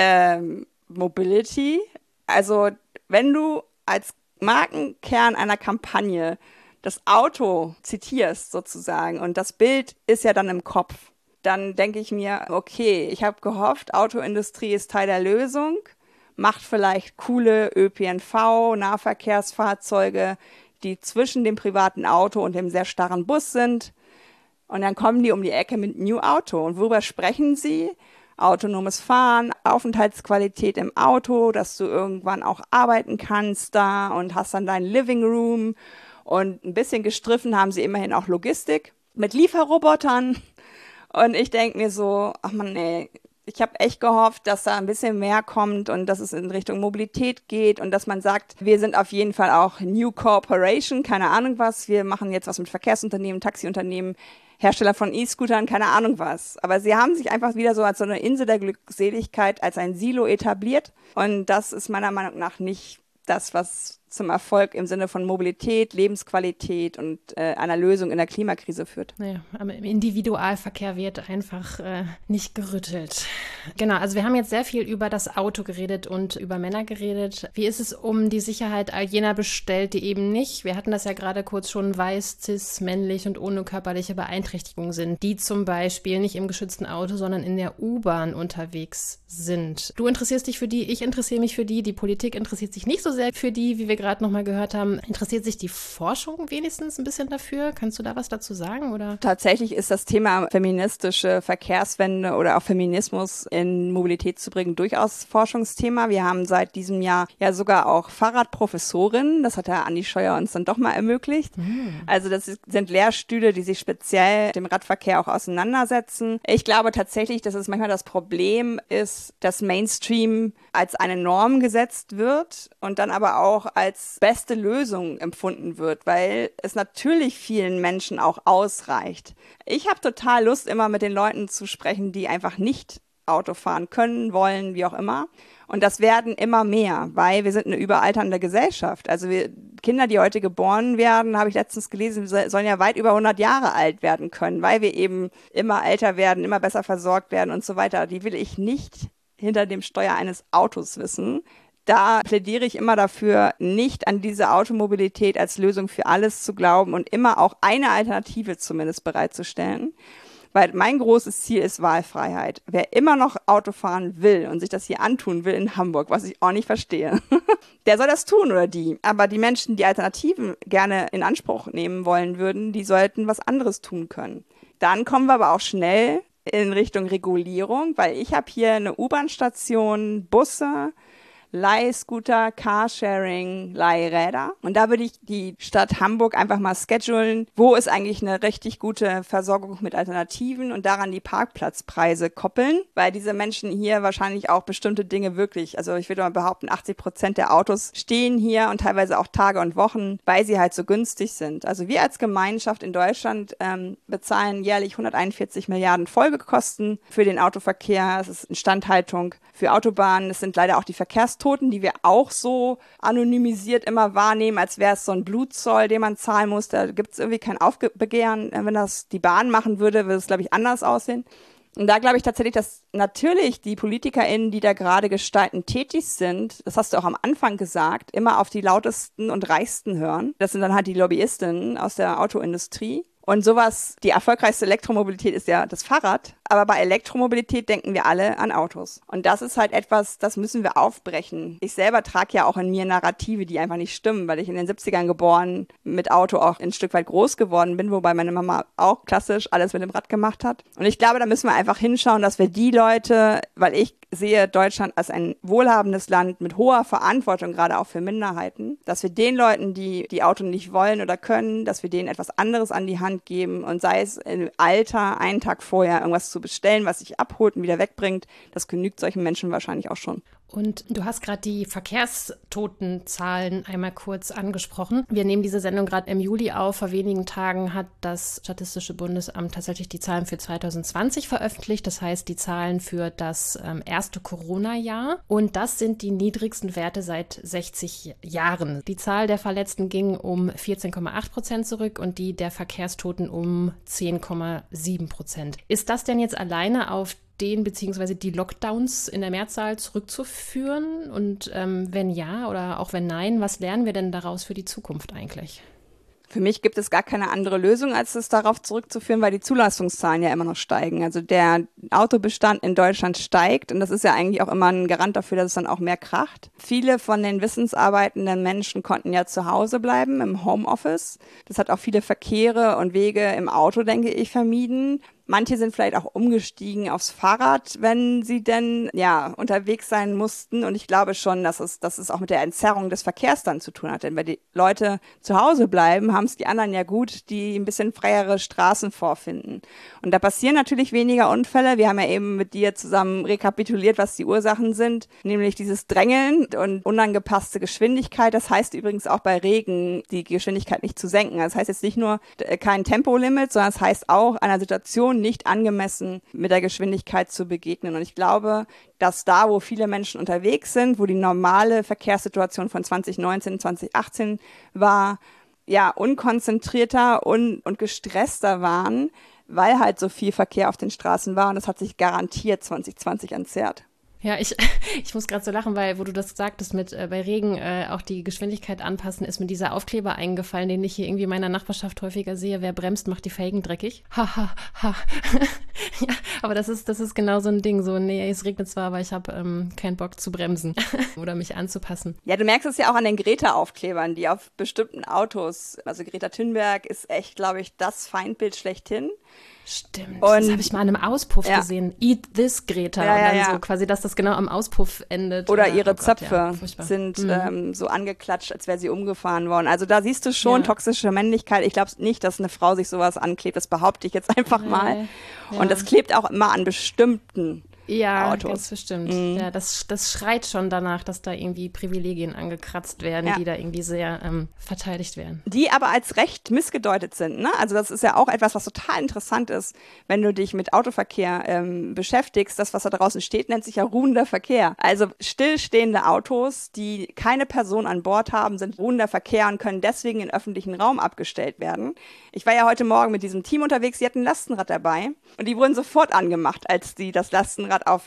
Mobility. Also wenn du als Markenkern einer Kampagne das Auto zitierst sozusagen und das Bild ist ja dann im Kopf, dann denke ich mir, okay, ich habe gehofft, Autoindustrie ist Teil der Lösung, macht vielleicht coole ÖPNV, Nahverkehrsfahrzeuge, die zwischen dem privaten Auto und dem sehr starren Bus sind. Und dann kommen die um die Ecke mit New Auto. Und worüber sprechen sie? Autonomes Fahren, Aufenthaltsqualität im Auto, dass du irgendwann auch arbeiten kannst da und hast dann deinen Living Room. Und ein bisschen gestriffen haben sie immerhin auch Logistik mit Lieferrobotern. Und ich denke mir so, ach man, ey, ich habe echt gehofft, dass da ein bisschen mehr kommt und dass es in Richtung Mobilität geht und dass man sagt, wir sind auf jeden Fall auch New Corporation, keine Ahnung was, wir machen jetzt was mit Verkehrsunternehmen, Taxiunternehmen, Hersteller von E-Scootern, keine Ahnung was. Aber sie haben sich einfach wieder so als so eine Insel der Glückseligkeit, als ein Silo etabliert und das ist meiner Meinung nach nicht das, was zum Erfolg im Sinne von Mobilität, Lebensqualität und einer Lösung in der Klimakrise führt. Naja, aber im Individualverkehr wird einfach nicht gerüttelt. Genau, also wir haben jetzt sehr viel über das Auto geredet und über Männer geredet. Wie ist es um die Sicherheit all jener bestellt, die eben nicht, wir hatten das ja gerade kurz schon, weiß, cis, männlich und ohne körperliche Beeinträchtigung sind, die zum Beispiel nicht im geschützten Auto, sondern in der U-Bahn unterwegs sind. Du interessierst dich für die, ich interessiere mich für die Politik interessiert sich nicht so sehr für die, wie wir gerade nochmal gehört haben. Interessiert sich die Forschung wenigstens ein bisschen dafür? Kannst du da was dazu sagen? Oder? Tatsächlich ist das Thema feministische Verkehrswende oder auch Feminismus in Mobilität zu bringen durchaus Forschungsthema. Wir haben seit diesem Jahr ja sogar auch Fahrradprofessorinnen. Das hat der Andi Scheuer uns dann doch mal ermöglicht. Also das sind Lehrstühle, die sich speziell mit dem Radverkehr auch auseinandersetzen. Ich glaube tatsächlich, dass es manchmal das Problem ist, dass Mainstream als eine Norm gesetzt wird und dann aber auch als beste Lösung empfunden wird, weil es natürlich vielen Menschen auch ausreicht. Ich habe total Lust, immer mit den Leuten zu sprechen, die einfach nicht Auto fahren können, wollen, wie auch immer. Und das werden immer mehr, weil wir sind eine überalternde Gesellschaft. Also Kinder, die heute geboren werden, habe ich letztens gelesen, sollen ja weit über 100 Jahre alt werden können, weil wir eben immer älter werden, immer besser versorgt werden und so weiter. Die will ich nicht hinter dem Steuer eines Autos wissen. Da plädiere ich immer dafür, nicht an diese Automobilität als Lösung für alles zu glauben und immer auch eine Alternative zumindest bereitzustellen. Weil mein großes Ziel ist Wahlfreiheit. Wer immer noch Auto fahren will und sich das hier antun will in Hamburg, was ich auch nicht verstehe, der soll das tun oder die. Aber die Menschen, die Alternativen gerne in Anspruch nehmen wollen würden, die sollten was anderes tun können. Dann kommen wir aber auch schnell in Richtung Regulierung, weil ich habe hier eine U-Bahn-Station, Busse, Leihscooter, Carsharing, Leihräder. Und da würde ich die Stadt Hamburg einfach mal schedulen, wo ist eigentlich eine richtig gute Versorgung mit Alternativen und daran die Parkplatzpreise koppeln, weil diese Menschen hier wahrscheinlich auch bestimmte Dinge wirklich, also ich würde mal behaupten, 80% der Autos stehen hier und teilweise auch Tage und Wochen, weil sie halt so günstig sind. Also wir als Gemeinschaft in Deutschland bezahlen jährlich 141 Milliarden Folgekosten für den Autoverkehr. Es ist Instandhaltung für Autobahnen. Es sind leider auch die Verkehrstoten, die wir auch so anonymisiert immer wahrnehmen, als wäre es so ein Blutzoll, den man zahlen muss. Da gibt es irgendwie kein Aufbegehren. Wenn das die Bahn machen würde es, glaube ich, anders aussehen. Und da glaube ich tatsächlich, dass natürlich die PolitikerInnen, die da gerade gestaltend tätig sind, das hast du auch am Anfang gesagt, immer auf die lautesten und reichsten hören. Das sind dann halt die Lobbyistinnen aus der Autoindustrie. Und sowas, die erfolgreichste Elektromobilität ist ja das Fahrrad. Aber bei Elektromobilität denken wir alle an Autos. Und das ist halt etwas, das müssen wir aufbrechen. Ich selber trage ja auch in mir Narrative, die einfach nicht stimmen, weil ich in den 70ern geboren, mit Auto auch ein Stück weit groß geworden bin, wobei meine Mama auch klassisch alles mit dem Rad gemacht hat. Und ich glaube, da müssen wir einfach hinschauen, dass wir die Leute, weil ich sehe Deutschland als ein wohlhabendes Land mit hoher Verantwortung, gerade auch für Minderheiten, dass wir den Leuten, die die Auto nicht wollen oder können, dass wir denen etwas anderes an die Hand geben und sei es im Alter, einen Tag vorher irgendwas zu bestellen, was sich abholt und wieder wegbringt, das genügt solchen Menschen wahrscheinlich auch schon. Und du hast gerade die Verkehrstotenzahlen einmal kurz angesprochen. Wir nehmen diese Sendung gerade im Juli auf. Vor wenigen Tagen hat das Statistische Bundesamt tatsächlich die Zahlen für 2020 veröffentlicht. Das heißt, die Zahlen für das erste Corona-Jahr. Und das sind die niedrigsten Werte seit 60 Jahren. Die Zahl der Verletzten ging um 14,8% zurück und die der Verkehrstoten um 10,7%. Ist das denn jetzt alleine auf den bzw. die Lockdowns in der Mehrzahl zurückzuführen? Und wenn ja oder auch wenn nein, was lernen wir denn daraus für die Zukunft eigentlich? Für mich gibt es gar keine andere Lösung, als es darauf zurückzuführen, weil die Zulassungszahlen ja immer noch steigen. Also der Autobestand in Deutschland steigt und das ist ja eigentlich auch immer ein Garant dafür, dass es dann auch mehr kracht. Viele von den wissensarbeitenden Menschen konnten ja zu Hause bleiben im Homeoffice. Das hat auch viele Verkehre und Wege im Auto, denke ich, vermieden. Manche sind vielleicht auch umgestiegen aufs Fahrrad, wenn sie denn unterwegs sein mussten. Und ich glaube schon, dass es auch mit der Entzerrung des Verkehrs dann zu tun hat. Denn wenn die Leute zu Hause bleiben, haben es die anderen ja gut, die ein bisschen freiere Straßen vorfinden. Und da passieren natürlich weniger Unfälle. Wir haben ja eben mit dir zusammen rekapituliert, was die Ursachen sind. Nämlich dieses Drängeln und unangepasste Geschwindigkeit. Das heißt übrigens auch bei Regen, die Geschwindigkeit nicht zu senken. Das heißt jetzt nicht nur kein Tempolimit, sondern es heißt auch einer Situation nicht angemessen mit der Geschwindigkeit zu begegnen. Und ich glaube, dass da, wo viele Menschen unterwegs sind, wo die normale Verkehrssituation von 2019, 2018 war, unkonzentrierter und gestresster waren, weil halt so viel Verkehr auf den Straßen war. Und das hat sich garantiert 2020 entzerrt. Ja, ich muss gerade so lachen, weil, wo du das sagtest, mit bei Regen auch die Geschwindigkeit anpassen, ist mir dieser Aufkleber eingefallen, den ich hier irgendwie in meiner Nachbarschaft häufiger sehe. Wer bremst, macht die Felgen dreckig. Ha, ha, ha. Ja, aber das ist genau so ein Ding. So, nee, es regnet zwar, aber ich habe keinen Bock zu bremsen oder mich anzupassen. Ja, du merkst es ja auch an den Greta-Aufklebern, die auf bestimmten Autos, also Greta Thunberg ist echt, glaube ich, das Feindbild schlechthin. Stimmt, das habe ich mal an einem Auspuff gesehen. Eat this, Greta. Und dann so quasi, dass das genau am Auspuff endet. Oder ihre Zöpfe sind so angeklatscht, als wäre sie umgefahren worden. Also da siehst du schon toxische Männlichkeit. Ich glaube nicht, dass eine Frau sich sowas anklebt. Das behaupte ich jetzt einfach mal. Ja. Und das klebt auch immer an bestimmten Autos. Ganz bestimmt. Ja, das schreit schon danach, dass da irgendwie Privilegien angekratzt werden, die da irgendwie sehr verteidigt werden. Die aber als Recht missgedeutet sind. Ne? Also das ist ja auch etwas, was total interessant ist, wenn du dich mit Autoverkehr beschäftigst. Das, was da draußen steht, nennt sich ja ruhender Verkehr. Also stillstehende Autos, die keine Person an Bord haben, sind ruhender Verkehr und können deswegen in öffentlichen Raum abgestellt werden. Ich war ja heute Morgen mit diesem Team unterwegs, die hatten ein Lastenrad dabei und die wurden sofort angemacht, als die das Lastenrad auf ein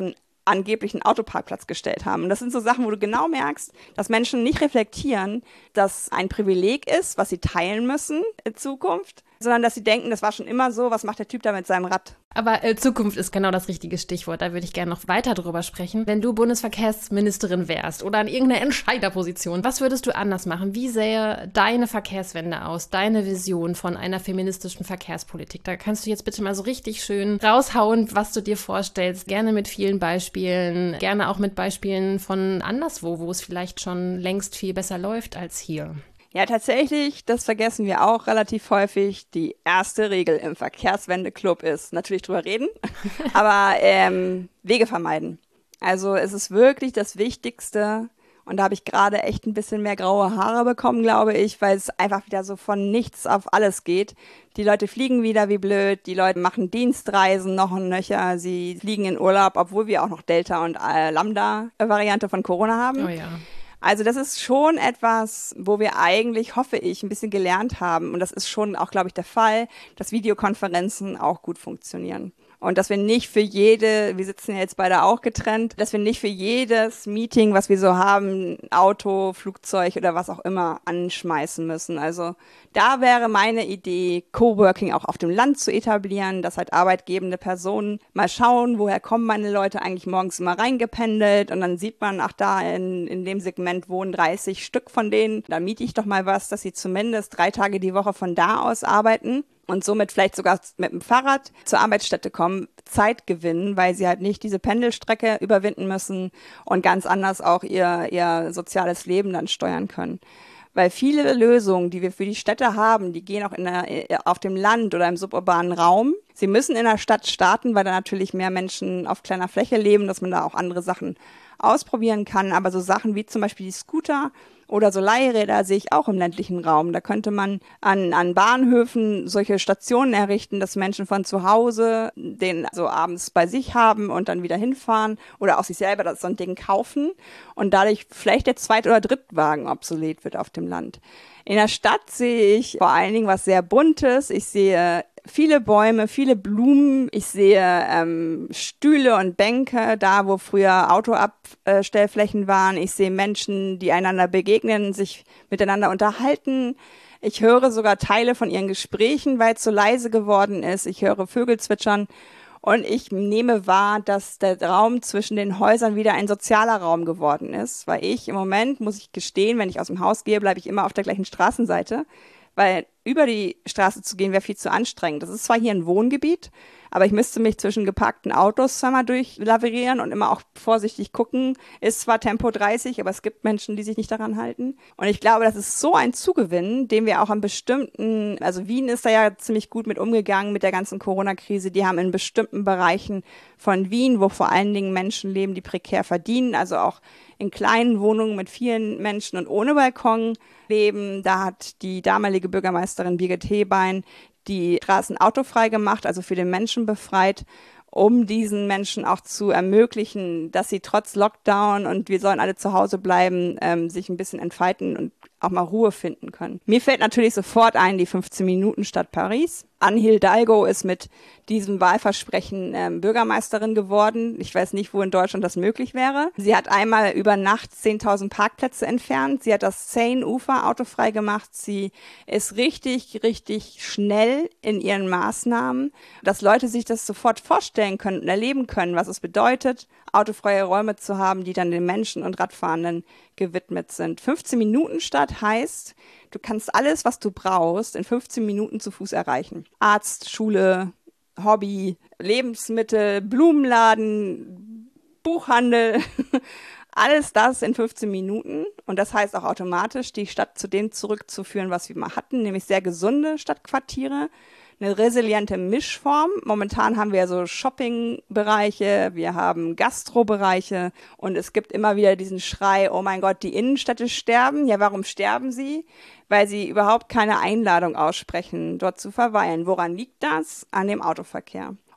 angeblich einen Autoparkplatz gestellt haben. Und das sind so Sachen, wo du genau merkst, dass Menschen nicht reflektieren, dass ein Privileg ist, was sie teilen müssen in Zukunft, sondern dass sie denken, das war schon immer so, was macht der Typ da mit seinem Rad? Aber Zukunft ist genau das richtige Stichwort. Da würde ich gerne noch weiter drüber sprechen. Wenn du Bundesverkehrsministerin wärst oder in irgendeiner Entscheiderposition, was würdest du anders machen? Wie sähe deine Verkehrswende aus, deine Vision von einer feministischen Verkehrspolitik? Da kannst du jetzt bitte mal so richtig schön raushauen, was du dir vorstellst. Gerne mit vielen Beispielen, gerne auch mit Beispielen von anderswo, wo es vielleicht schon längst viel besser läuft als hier. Ja, tatsächlich, das vergessen wir auch relativ häufig. Die erste Regel im Verkehrswende-Club ist natürlich drüber reden, aber Wege vermeiden. Also es ist wirklich das Wichtigste. Und da habe ich gerade echt ein bisschen mehr graue Haare bekommen, glaube ich, weil es einfach wieder so von nichts auf alles geht. Die Leute fliegen wieder wie blöd, die Leute machen Dienstreisen noch und nöcher, sie fliegen in Urlaub, obwohl wir auch noch Delta- und Lambda-Variante von Corona haben. Oh ja. Also das ist schon etwas, wo wir eigentlich, hoffe ich, ein bisschen gelernt haben. Und das ist schon auch, glaube ich, der Fall, dass Videokonferenzen auch gut funktionieren. Und dass wir nicht für wir sitzen ja jetzt beide auch getrennt, dass wir nicht für jedes Meeting, was wir so haben, Auto, Flugzeug oder was auch immer anschmeißen müssen. Also da wäre meine Idee, Coworking auch auf dem Land zu etablieren, dass halt arbeitgebende Personen mal schauen, woher kommen meine Leute eigentlich morgens immer reingependelt und dann sieht man, ach da in dem Segment wohnen 30 Stück von denen, da miete ich doch mal was, dass sie zumindest 3 Tage die Woche von da aus arbeiten. Und somit vielleicht sogar mit dem Fahrrad zur Arbeitsstätte kommen, Zeit gewinnen, weil sie halt nicht diese Pendelstrecke überwinden müssen und ganz anders auch ihr soziales Leben dann steuern können. Weil viele Lösungen, die wir für die Städte haben, die gehen auch auf dem Land oder im suburbanen Raum. Sie müssen in der Stadt starten, weil da natürlich mehr Menschen auf kleiner Fläche leben, dass man da auch andere Sachen ausprobieren kann. Aber so Sachen wie zum Beispiel die Scooter oder so Leihräder sehe ich auch im ländlichen Raum. Da könnte man an Bahnhöfen solche Stationen errichten, dass Menschen von zu Hause den so abends bei sich haben und dann wieder hinfahren oder auch sich selber so ein Ding kaufen und dadurch vielleicht der Zweit- oder Drittwagen obsolet wird auf dem Land. In der Stadt sehe ich vor allen Dingen was sehr Buntes. Ich sehe viele Bäume, viele Blumen. Ich sehe Stühle und Bänke, da wo früher Autoabstellflächen waren. Ich sehe Menschen, die einander begegnen, sich miteinander unterhalten. Ich höre sogar Teile von ihren Gesprächen, weil es so leise geworden ist. Ich höre Vögel zwitschern. Und ich nehme wahr, dass der Raum zwischen den Häusern wieder ein sozialer Raum geworden ist. Weil im Moment, muss ich gestehen, wenn ich aus dem Haus gehe, bleibe ich immer auf der gleichen Straßenseite. Weil über die Straße zu gehen wäre viel zu anstrengend. Das ist zwar hier ein Wohngebiet, aber ich müsste mich zwischen geparkten Autos zweimal durchlavirieren und immer auch vorsichtig gucken. Ist zwar Tempo 30, aber es gibt Menschen, die sich nicht daran halten. Und ich glaube, das ist so ein Zugewinn, den wir auch an bestimmten, also Wien ist da ja ziemlich gut mit umgegangen mit der ganzen Corona-Krise. Die haben in bestimmten Bereichen von Wien, wo vor allen Dingen Menschen leben, die prekär verdienen, also auch in kleinen Wohnungen mit vielen Menschen und ohne Balkon leben. Da hat die damalige Bürgermeisterin Birgit Hebein die Straßen autofrei gemacht, also für den Menschen befreit, um diesen Menschen auch zu ermöglichen, dass sie trotz Lockdown und wir sollen alle zu Hause bleiben, sich ein bisschen entfalten und auch mal Ruhe finden können. Mir fällt natürlich sofort ein, die 15 Minuten Stadt Paris. Anne Hidalgo ist mit diesem Wahlversprechen Bürgermeisterin geworden. Ich weiß nicht, wo in Deutschland das möglich wäre. Sie hat einmal über Nacht 10.000 Parkplätze entfernt. Sie hat das Seine-Ufer autofrei gemacht. Sie ist richtig, richtig schnell in ihren Maßnahmen, dass Leute sich das sofort vorstellen können und erleben können, was es bedeutet, autofreie Räume zu haben, die dann den Menschen und Radfahrenden gewidmet sind. 15 Minuten Stadt heißt, du kannst alles, was du brauchst, in 15 Minuten zu Fuß erreichen. Arzt, Schule, Hobby, Lebensmittel, Blumenladen, Buchhandel, alles das in 15 Minuten. Und das heißt auch automatisch, die Stadt zu dem zurückzuführen, was wir mal hatten, nämlich sehr gesunde Stadtquartiere. Eine resiliente Mischform. Momentan haben wir so Shopping-Bereiche, wir haben Gastro-Bereiche und es gibt immer wieder diesen Schrei, oh mein Gott, die Innenstädte sterben. Ja, warum sterben sie? Weil sie überhaupt keine Einladung aussprechen, dort zu verweilen. Woran liegt das? An dem Autoverkehr.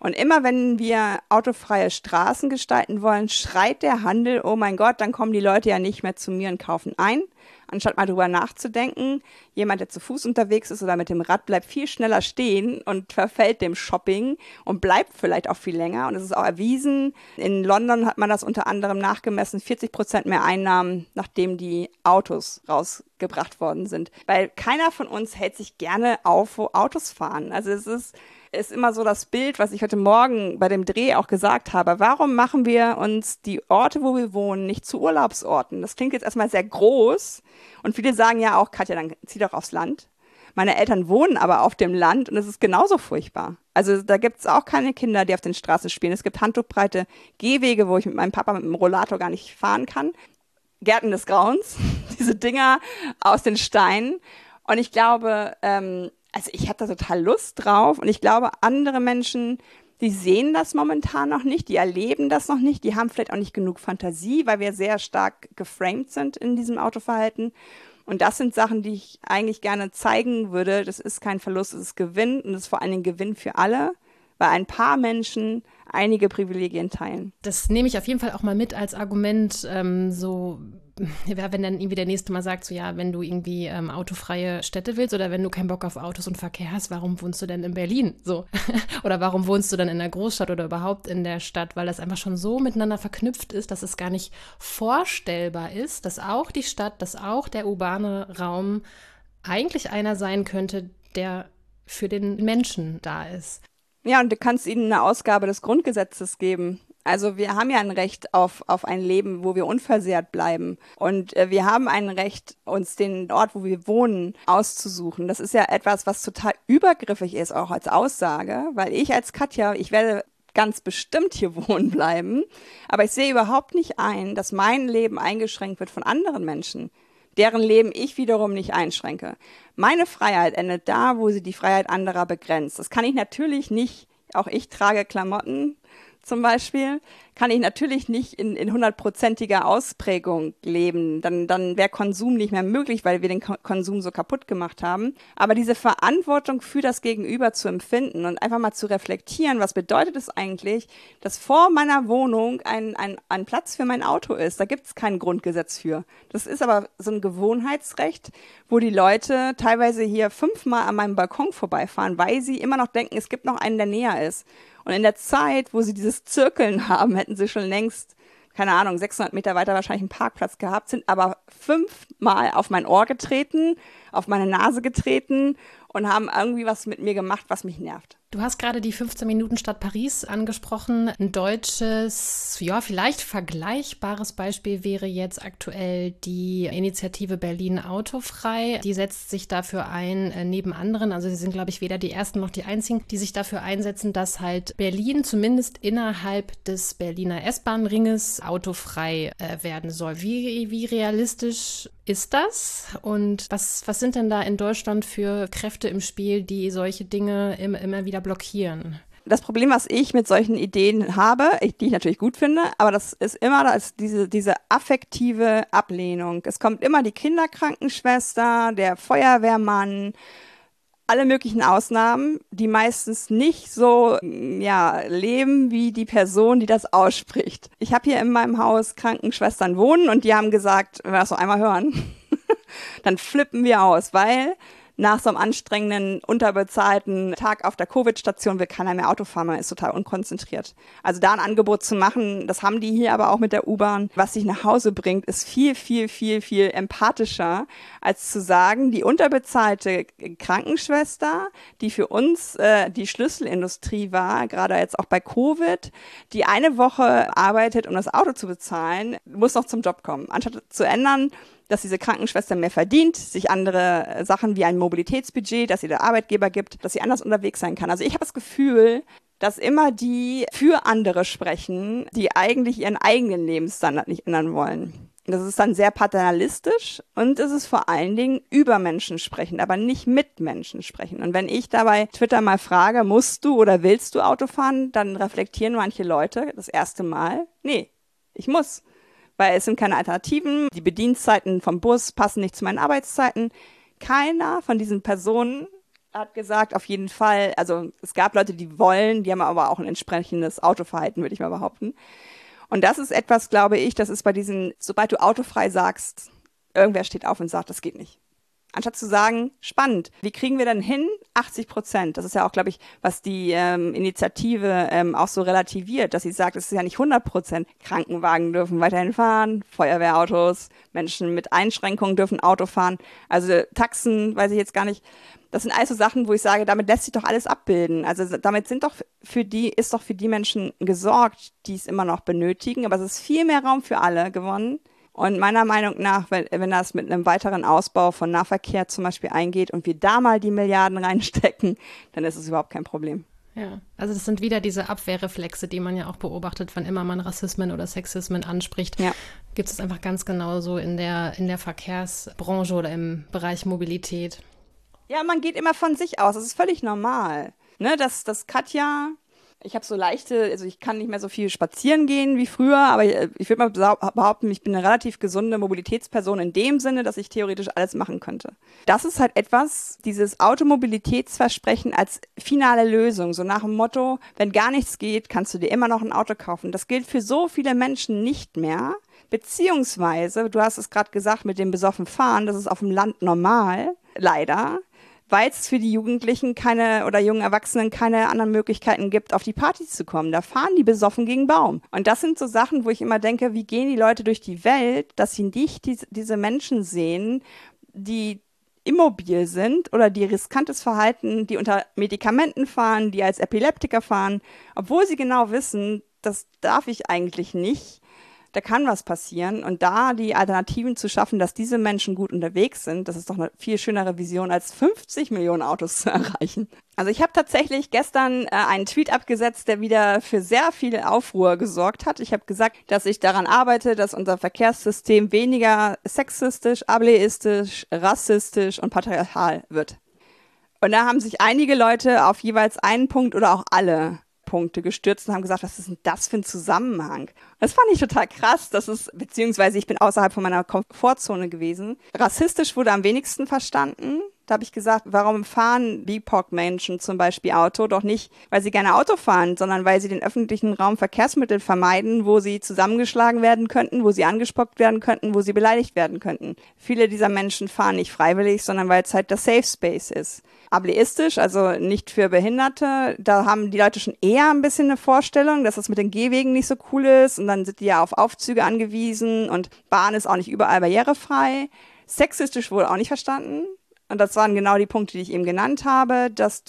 Und immer wenn wir autofreie Straßen gestalten wollen, schreit der Handel, oh mein Gott, dann kommen die Leute ja nicht mehr zu mir und kaufen ein. Anstatt mal drüber nachzudenken, jemand, der zu Fuß unterwegs ist oder mit dem Rad, bleibt viel schneller stehen und verfällt dem Shopping und bleibt vielleicht auch viel länger. Und es ist auch erwiesen, in London hat man das unter anderem nachgemessen, 40% mehr Einnahmen, nachdem die Autos rausgebracht worden sind. Weil keiner von uns hält sich gerne auf, wo Autos fahren. Also es ist immer so das Bild, was ich heute Morgen bei dem Dreh auch gesagt habe. Warum machen wir uns die Orte, wo wir wohnen, nicht zu Urlaubsorten? Das klingt jetzt erstmal sehr groß. Und viele sagen ja auch, Katja, dann zieh doch aufs Land. Meine Eltern wohnen aber auf dem Land und es ist genauso furchtbar. Also da gibt es auch keine Kinder, die auf den Straßen spielen. Es gibt handtuchbreite Gehwege, wo ich mit meinem Papa mit dem Rollator gar nicht fahren kann. Gärten des Grauens, diese Dinger aus den Steinen. Und ich glaube, also ich habe da total Lust drauf und ich glaube, andere Menschen, die sehen das momentan noch nicht, die erleben das noch nicht, die haben vielleicht auch nicht genug Fantasie, weil wir sehr stark geframed sind in diesem Autoverhalten. Und das sind Sachen, die ich eigentlich gerne zeigen würde. Das ist kein Verlust, es ist Gewinn und es ist vor allen Dingen Gewinn für alle, weil ein paar Menschen einige Privilegien teilen. Das nehme ich auf jeden Fall auch mal mit als Argument, so, ja, wenn dann irgendwie der Nächste mal sagt, so ja, wenn du irgendwie autofreie Städte willst oder wenn du keinen Bock auf Autos und Verkehr hast, warum wohnst du denn in Berlin? So. Oder warum wohnst du dann in der Großstadt oder überhaupt in der Stadt? Weil das einfach schon so miteinander verknüpft ist, dass es gar nicht vorstellbar ist, dass auch die Stadt, dass auch der urbane Raum eigentlich einer sein könnte, der für den Menschen da ist. Ja, und du kannst ihnen eine Ausgabe des Grundgesetzes geben. Also wir haben ja ein Recht auf ein Leben, wo wir unversehrt bleiben. Und wir haben ein Recht, uns den Ort, wo wir wohnen, auszusuchen. Das ist ja etwas, was total übergriffig ist, auch als Aussage. Weil ich als Katja, ich werde ganz bestimmt hier wohnen bleiben. Aber ich sehe überhaupt nicht ein, dass mein Leben eingeschränkt wird von anderen Menschen, deren Leben ich wiederum nicht einschränke. Meine Freiheit endet da, wo sie die Freiheit anderer begrenzt. Das kann ich natürlich nicht, auch ich trage Klamotten zum Beispiel, kann ich natürlich nicht in 100%iger Ausprägung leben. Dann wäre Konsum nicht mehr möglich, weil wir den Konsum so kaputt gemacht haben. Aber diese Verantwortung für das Gegenüber zu empfinden und einfach mal zu reflektieren, was bedeutet es eigentlich, dass vor meiner Wohnung ein Platz für mein Auto ist. Da gibt es kein Grundgesetz für. Das ist aber so ein Gewohnheitsrecht, wo die Leute teilweise hier 5-mal an meinem Balkon vorbeifahren, weil sie immer noch denken, es gibt noch einen, der näher ist. Und in der Zeit, wo sie dieses Zirkeln haben, hätten sie schon längst, keine Ahnung, 600 Meter weiter wahrscheinlich einen Parkplatz gehabt, sind aber 5-mal auf mein Ohr getreten, auf meine Nase getreten und haben irgendwie was mit mir gemacht, was mich nervt. Du hast gerade die 15 Minuten Stadt Paris angesprochen. Ein deutsches, ja, vielleicht vergleichbares Beispiel wäre jetzt aktuell die Initiative Berlin Autofrei. Die setzt sich dafür ein, neben anderen, also sie sind, glaube ich, weder die Ersten noch die Einzigen, die sich dafür einsetzen, dass halt Berlin zumindest innerhalb des Berliner S-Bahn-Ringes autofrei werden soll. Wie realistisch ist das? Und was sind denn da in Deutschland für Kräfte im Spiel, die solche Dinge immer wieder blockieren? Das Problem, was ich mit solchen Ideen habe, die ich natürlich gut finde, aber das ist immer diese affektive Ablehnung. Es kommt immer die Kinderkrankenschwester, der Feuerwehrmann, alle möglichen Ausnahmen, die meistens nicht so leben wie die Person, die das ausspricht. Ich habe hier in meinem Haus Krankenschwestern wohnen und die haben gesagt, wenn wir das noch einmal hören, dann flippen wir aus, weil nach so einem anstrengenden, unterbezahlten Tag auf der Covid-Station will keiner mehr Auto fahren, man ist total unkonzentriert. Also da ein Angebot zu machen, das haben die hier aber auch mit der U-Bahn, was sich nach Hause bringt, ist viel, viel, viel, viel empathischer, als zu sagen, die unterbezahlte Krankenschwester, die für uns die Schlüsselindustrie war, gerade jetzt auch bei Covid, die eine Woche arbeitet, um das Auto zu bezahlen, muss noch zum Job kommen. Anstatt zu ändern, dass diese Krankenschwester mehr verdient, sich andere Sachen wie ein Mobilitätsbudget, das ihr der Arbeitgeber gibt, dass sie anders unterwegs sein kann. Also ich habe das Gefühl, dass immer die für andere sprechen, die eigentlich ihren eigenen Lebensstandard nicht ändern wollen. Das ist dann sehr paternalistisch und es ist vor allen Dingen über Menschen sprechen, aber nicht mit Menschen sprechen. Und wenn ich dabei Twitter mal frage, musst du oder willst du Auto fahren, dann reflektieren manche Leute das erste Mal, nee, ich muss. Weil es sind keine Alternativen, die Bedienzeiten vom Bus passen nicht zu meinen Arbeitszeiten. Keiner von diesen Personen hat gesagt, auf jeden Fall, also es gab Leute, die wollen, die haben aber auch ein entsprechendes Autoverhalten, würde ich mal behaupten. Und das ist etwas, glaube ich, das ist bei diesen, sobald du autofrei sagst, irgendwer steht auf und sagt, das geht nicht. Anstatt zu sagen, spannend, wie kriegen wir denn hin? 80%. Das ist ja auch, glaube ich, was die Initiative auch so relativiert, dass sie sagt, es ist ja nicht 100%. Krankenwagen dürfen weiterhin fahren, Feuerwehrautos, Menschen mit Einschränkungen dürfen Auto fahren. Also Taxen, weiß ich jetzt gar nicht. Das sind alles so Sachen, wo ich sage, damit lässt sich doch alles abbilden. Also damit ist doch für die Menschen gesorgt, die es immer noch benötigen. Aber es ist viel mehr Raum für alle gewonnen. Und meiner Meinung nach, wenn das mit einem weiteren Ausbau von Nahverkehr zum Beispiel eingeht und wir da mal die Milliarden reinstecken, dann ist es überhaupt kein Problem. Ja, also das sind wieder diese Abwehrreflexe, die man ja auch beobachtet, wann immer man Rassismen oder Sexismen anspricht. Ja. Gibt es einfach ganz genauso in der Verkehrsbranche oder im Bereich Mobilität. Ja, man geht immer von sich aus. Das ist völlig normal. Ne, dass Katja, ich habe so leichte, also ich kann nicht mehr so viel spazieren gehen wie früher, aber ich würde mal behaupten, ich bin eine relativ gesunde Mobilitätsperson in dem Sinne, dass ich theoretisch alles machen könnte. Das ist halt etwas, dieses Automobilitätsversprechen als finale Lösung, so nach dem Motto, wenn gar nichts geht, kannst du dir immer noch ein Auto kaufen. Das gilt für so viele Menschen nicht mehr, beziehungsweise, du hast es gerade gesagt, mit dem besoffen Fahren, das ist auf dem Land normal, leider, weil es für die Jugendlichen oder jungen Erwachsenen keine anderen Möglichkeiten gibt, auf die Partys zu kommen. Da fahren die besoffen gegen Baum. Und das sind so Sachen, wo ich immer denke, wie gehen die Leute durch die Welt, dass sie nicht diese Menschen sehen, die immobil sind oder die riskantes Verhalten, die unter Medikamenten fahren, die als Epileptiker fahren, obwohl sie genau wissen, das darf ich eigentlich nicht. Da kann was passieren und da die Alternativen zu schaffen, dass diese Menschen gut unterwegs sind, das ist doch eine viel schönere Vision, als 50 Millionen Autos zu erreichen. Also ich habe tatsächlich gestern einen Tweet abgesetzt, der wieder für sehr viel Aufruhr gesorgt hat. Ich habe gesagt, dass ich daran arbeite, dass unser Verkehrssystem weniger sexistisch, ableistisch, rassistisch und patriarchal wird. Und da haben sich einige Leute auf jeweils einen Punkt oder auch alle Punkte gestürzt und haben gesagt, was ist denn das für ein Zusammenhang? Das fand ich total krass, beziehungsweise ich bin außerhalb von meiner Komfortzone gewesen. Rassistisch wurde am wenigsten verstanden. Da habe ich gesagt, warum fahren BIPOC-Menschen zum Beispiel Auto? Doch nicht, weil sie gerne Auto fahren, sondern weil sie den öffentlichen Raum Verkehrsmittel vermeiden, wo sie zusammengeschlagen werden könnten, wo sie angespuckt werden könnten, wo sie beleidigt werden könnten. Viele dieser Menschen fahren nicht freiwillig, sondern weil es halt der Safe Space ist. Ableistisch, also nicht für Behinderte, da haben die Leute schon eher ein bisschen eine Vorstellung, dass das mit den Gehwegen nicht so cool ist und dann sind die ja auf Aufzüge angewiesen und Bahn ist auch nicht überall barrierefrei. Sexistisch wurde auch nicht verstanden. Und das waren genau die Punkte, die ich eben genannt habe, dass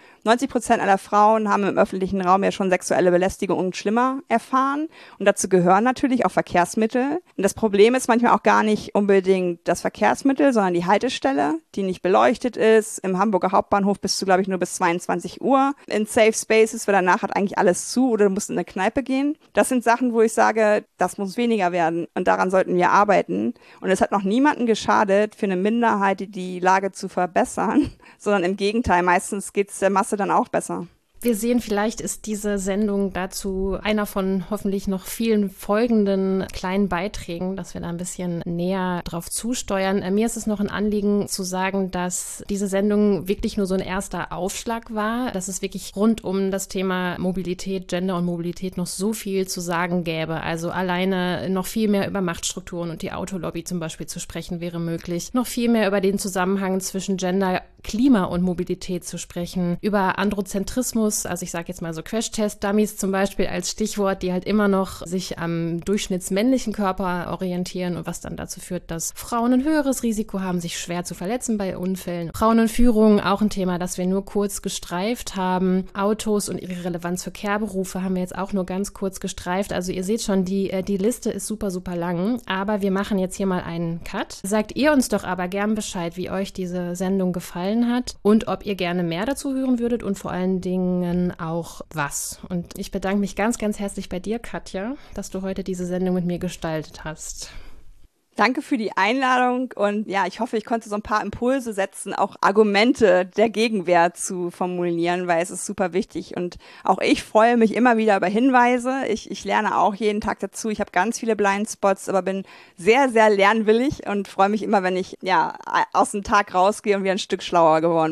90% aller Frauen haben im öffentlichen Raum ja schon sexuelle Belästigung und schlimmer erfahren. Und dazu gehören natürlich auch Verkehrsmittel. Und das Problem ist manchmal auch gar nicht unbedingt das Verkehrsmittel, sondern die Haltestelle, die nicht beleuchtet ist. Im Hamburger Hauptbahnhof bist du, glaube ich, nur bis 22 Uhr in Safe Spaces, weil danach hat eigentlich alles zu oder du musst in eine Kneipe gehen. Das sind Sachen, wo ich sage, das muss weniger werden und daran sollten wir arbeiten. Und es hat noch niemandem geschadet, für eine Minderheit die Lage zu verbessern, sondern im Gegenteil, meistens geht es der Masse dann auch besser. Wir sehen, vielleicht ist diese Sendung dazu einer von hoffentlich noch vielen folgenden kleinen Beiträgen, dass wir da ein bisschen näher drauf zusteuern. Mir ist es noch ein Anliegen zu sagen, dass diese Sendung wirklich nur so ein erster Aufschlag war, dass es wirklich rund um das Thema Mobilität, Gender und Mobilität noch so viel zu sagen gäbe. Also alleine noch viel mehr über Machtstrukturen und die Autolobby zum Beispiel zu sprechen wäre möglich. Noch viel mehr über den Zusammenhang zwischen Gender, Klima und Mobilität zu sprechen, über Androzentrismus, also ich sage jetzt mal so Crash-Test-Dummies zum Beispiel als Stichwort, die halt immer noch sich am durchschnittsmännlichen Körper orientieren und was dann dazu führt, dass Frauen ein höheres Risiko haben, sich schwer zu verletzen bei Unfällen. Frauen in Führung, auch ein Thema, das wir nur kurz gestreift haben. Autos und ihre Relevanz für Care-Berufe haben wir jetzt auch nur ganz kurz gestreift. Also ihr seht schon, die Liste ist super, super lang, aber wir machen jetzt hier mal einen Cut. Sagt ihr uns doch aber gern Bescheid, wie euch diese Sendung gefallen hat und ob ihr gerne mehr dazu hören würdet und vor allen Dingen auch was. Und ich bedanke mich ganz, ganz herzlich bei dir, Katja, dass du heute diese Sendung mit mir gestaltet hast. Danke für die Einladung und ja, ich hoffe, ich konnte so ein paar Impulse setzen, auch Argumente der Gegenwehr zu formulieren, weil es ist super wichtig und auch ich freue mich immer wieder über Hinweise. Ich lerne auch jeden Tag dazu. Ich habe ganz viele Blindspots, aber bin sehr, sehr lernwillig und freue mich immer, wenn ich aus dem Tag rausgehe und wieder ein Stück schlauer geworden bin.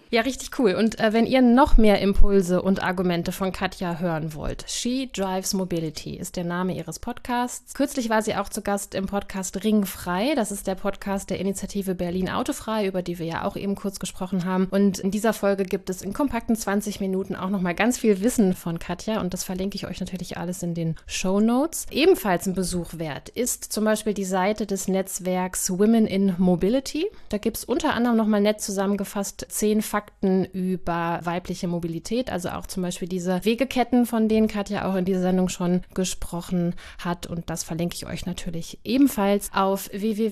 Ja, richtig cool. Und wenn ihr noch mehr Impulse und Argumente von Katja hören wollt, She Drives Mobility ist der Name ihres Podcasts. Kürzlich war sie auch zu Gast im Podcast Ringfrei. Das ist der Podcast der Initiative Berlin Autofrei, über die wir ja auch eben kurz gesprochen haben. Und in dieser Folge gibt es in kompakten 20 Minuten auch nochmal ganz viel Wissen von Katja. Und das verlinke ich euch natürlich alles in den Shownotes. Ebenfalls ein Besuch wert ist zum Beispiel die Seite des Netzwerks Women in Mobility. Da gibt es unter anderem nochmal nett zusammengefasst 10 Fakten über weibliche Mobilität, also auch zum Beispiel diese Wegeketten, von denen Katja auch in dieser Sendung schon gesprochen hat. Und das verlinke ich euch natürlich ebenfalls auf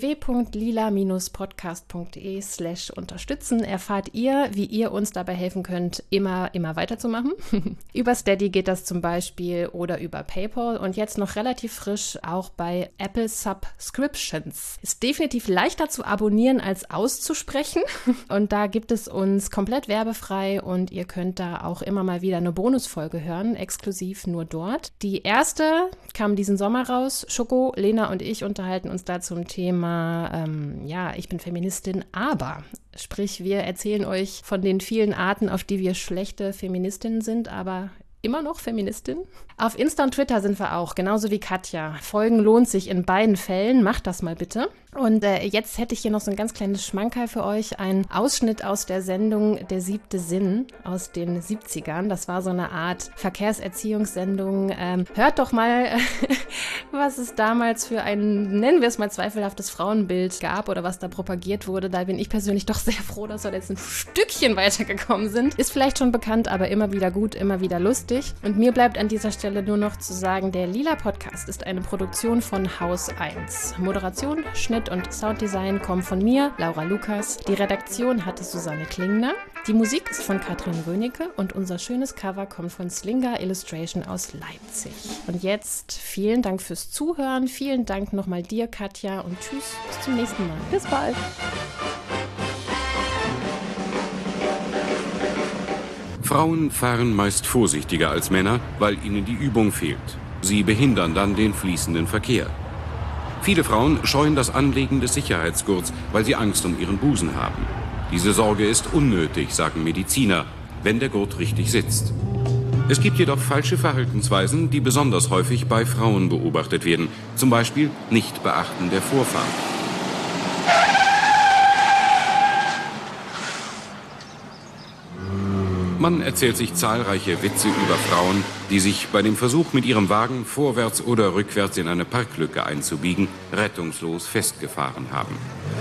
www.lila-podcast.de/unterstützen. Erfahrt ihr, wie ihr uns dabei helfen könnt, immer weiterzumachen. Über Steady geht das zum Beispiel oder über PayPal und jetzt noch relativ frisch auch bei Apple Subscriptions. Ist definitiv leichter zu abonnieren als auszusprechen und da gibt es uns komplett werbefrei und ihr könnt da auch immer mal wieder eine Bonusfolge hören, exklusiv nur dort. Die erste kam diesen Sommer raus. Schoko, Lena und ich unterhalten uns da zum Thema, ich bin Feministin, aber... Sprich, wir erzählen euch von den vielen Arten, auf die wir schlechte Feministinnen sind, aber immer noch Feministin. Auf Insta und Twitter sind wir auch, genauso wie Katja. Folgen lohnt sich in beiden Fällen, macht das mal bitte. Und jetzt hätte ich hier noch so ein ganz kleines Schmankerl für euch, ein Ausschnitt aus der Sendung Der 7. Sinn aus den 70ern. Das war so eine Art Verkehrserziehungssendung. Hört doch mal, was es damals für ein, nennen wir es mal, zweifelhaftes Frauenbild gab oder was da propagiert wurde. Da bin ich persönlich doch sehr froh, dass wir jetzt ein Stückchen weitergekommen sind. Ist vielleicht schon bekannt, aber immer wieder gut, immer wieder lustig. Und mir bleibt an dieser Stelle nur noch zu sagen, der Lila Podcast ist eine Produktion von Haus 1. Moderation, Schnitt und Sounddesign kommen von mir, Laura Lukas. Die Redaktion hatte Susanne Klingner. Die Musik ist von Katrin Rönecke und unser schönes Cover kommt von Slinger Illustration aus Leipzig. Und jetzt vielen Dank fürs Zuhören. Vielen Dank nochmal dir, Katja, und tschüss, bis zum nächsten Mal. Bis bald. Frauen fahren meist vorsichtiger als Männer, weil ihnen die Übung fehlt. Sie behindern dann den fließenden Verkehr. Viele Frauen scheuen das Anlegen des Sicherheitsgurts, weil sie Angst um ihren Busen haben. Diese Sorge ist unnötig, sagen Mediziner, wenn der Gurt richtig sitzt. Es gibt jedoch falsche Verhaltensweisen, die besonders häufig bei Frauen beobachtet werden. Zum Beispiel Nichtbeachten der Vorfahrt. Man erzählt sich zahlreiche Witze über Frauen, die sich bei dem Versuch, mit ihrem Wagen vorwärts oder rückwärts in eine Parklücke einzubiegen, rettungslos festgefahren haben.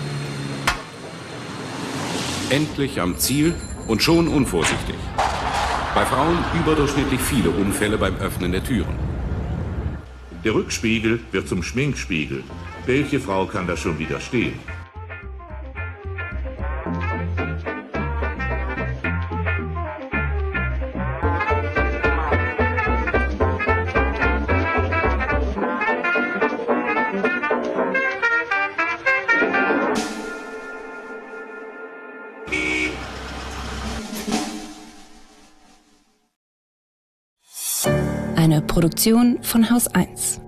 Endlich am Ziel und schon unvorsichtig. Bei Frauen überdurchschnittlich viele Unfälle beim Öffnen der Türen. Der Rückspiegel wird zum Schminkspiegel. Welche Frau kann da schon widerstehen? Eine Produktion von Haus 1.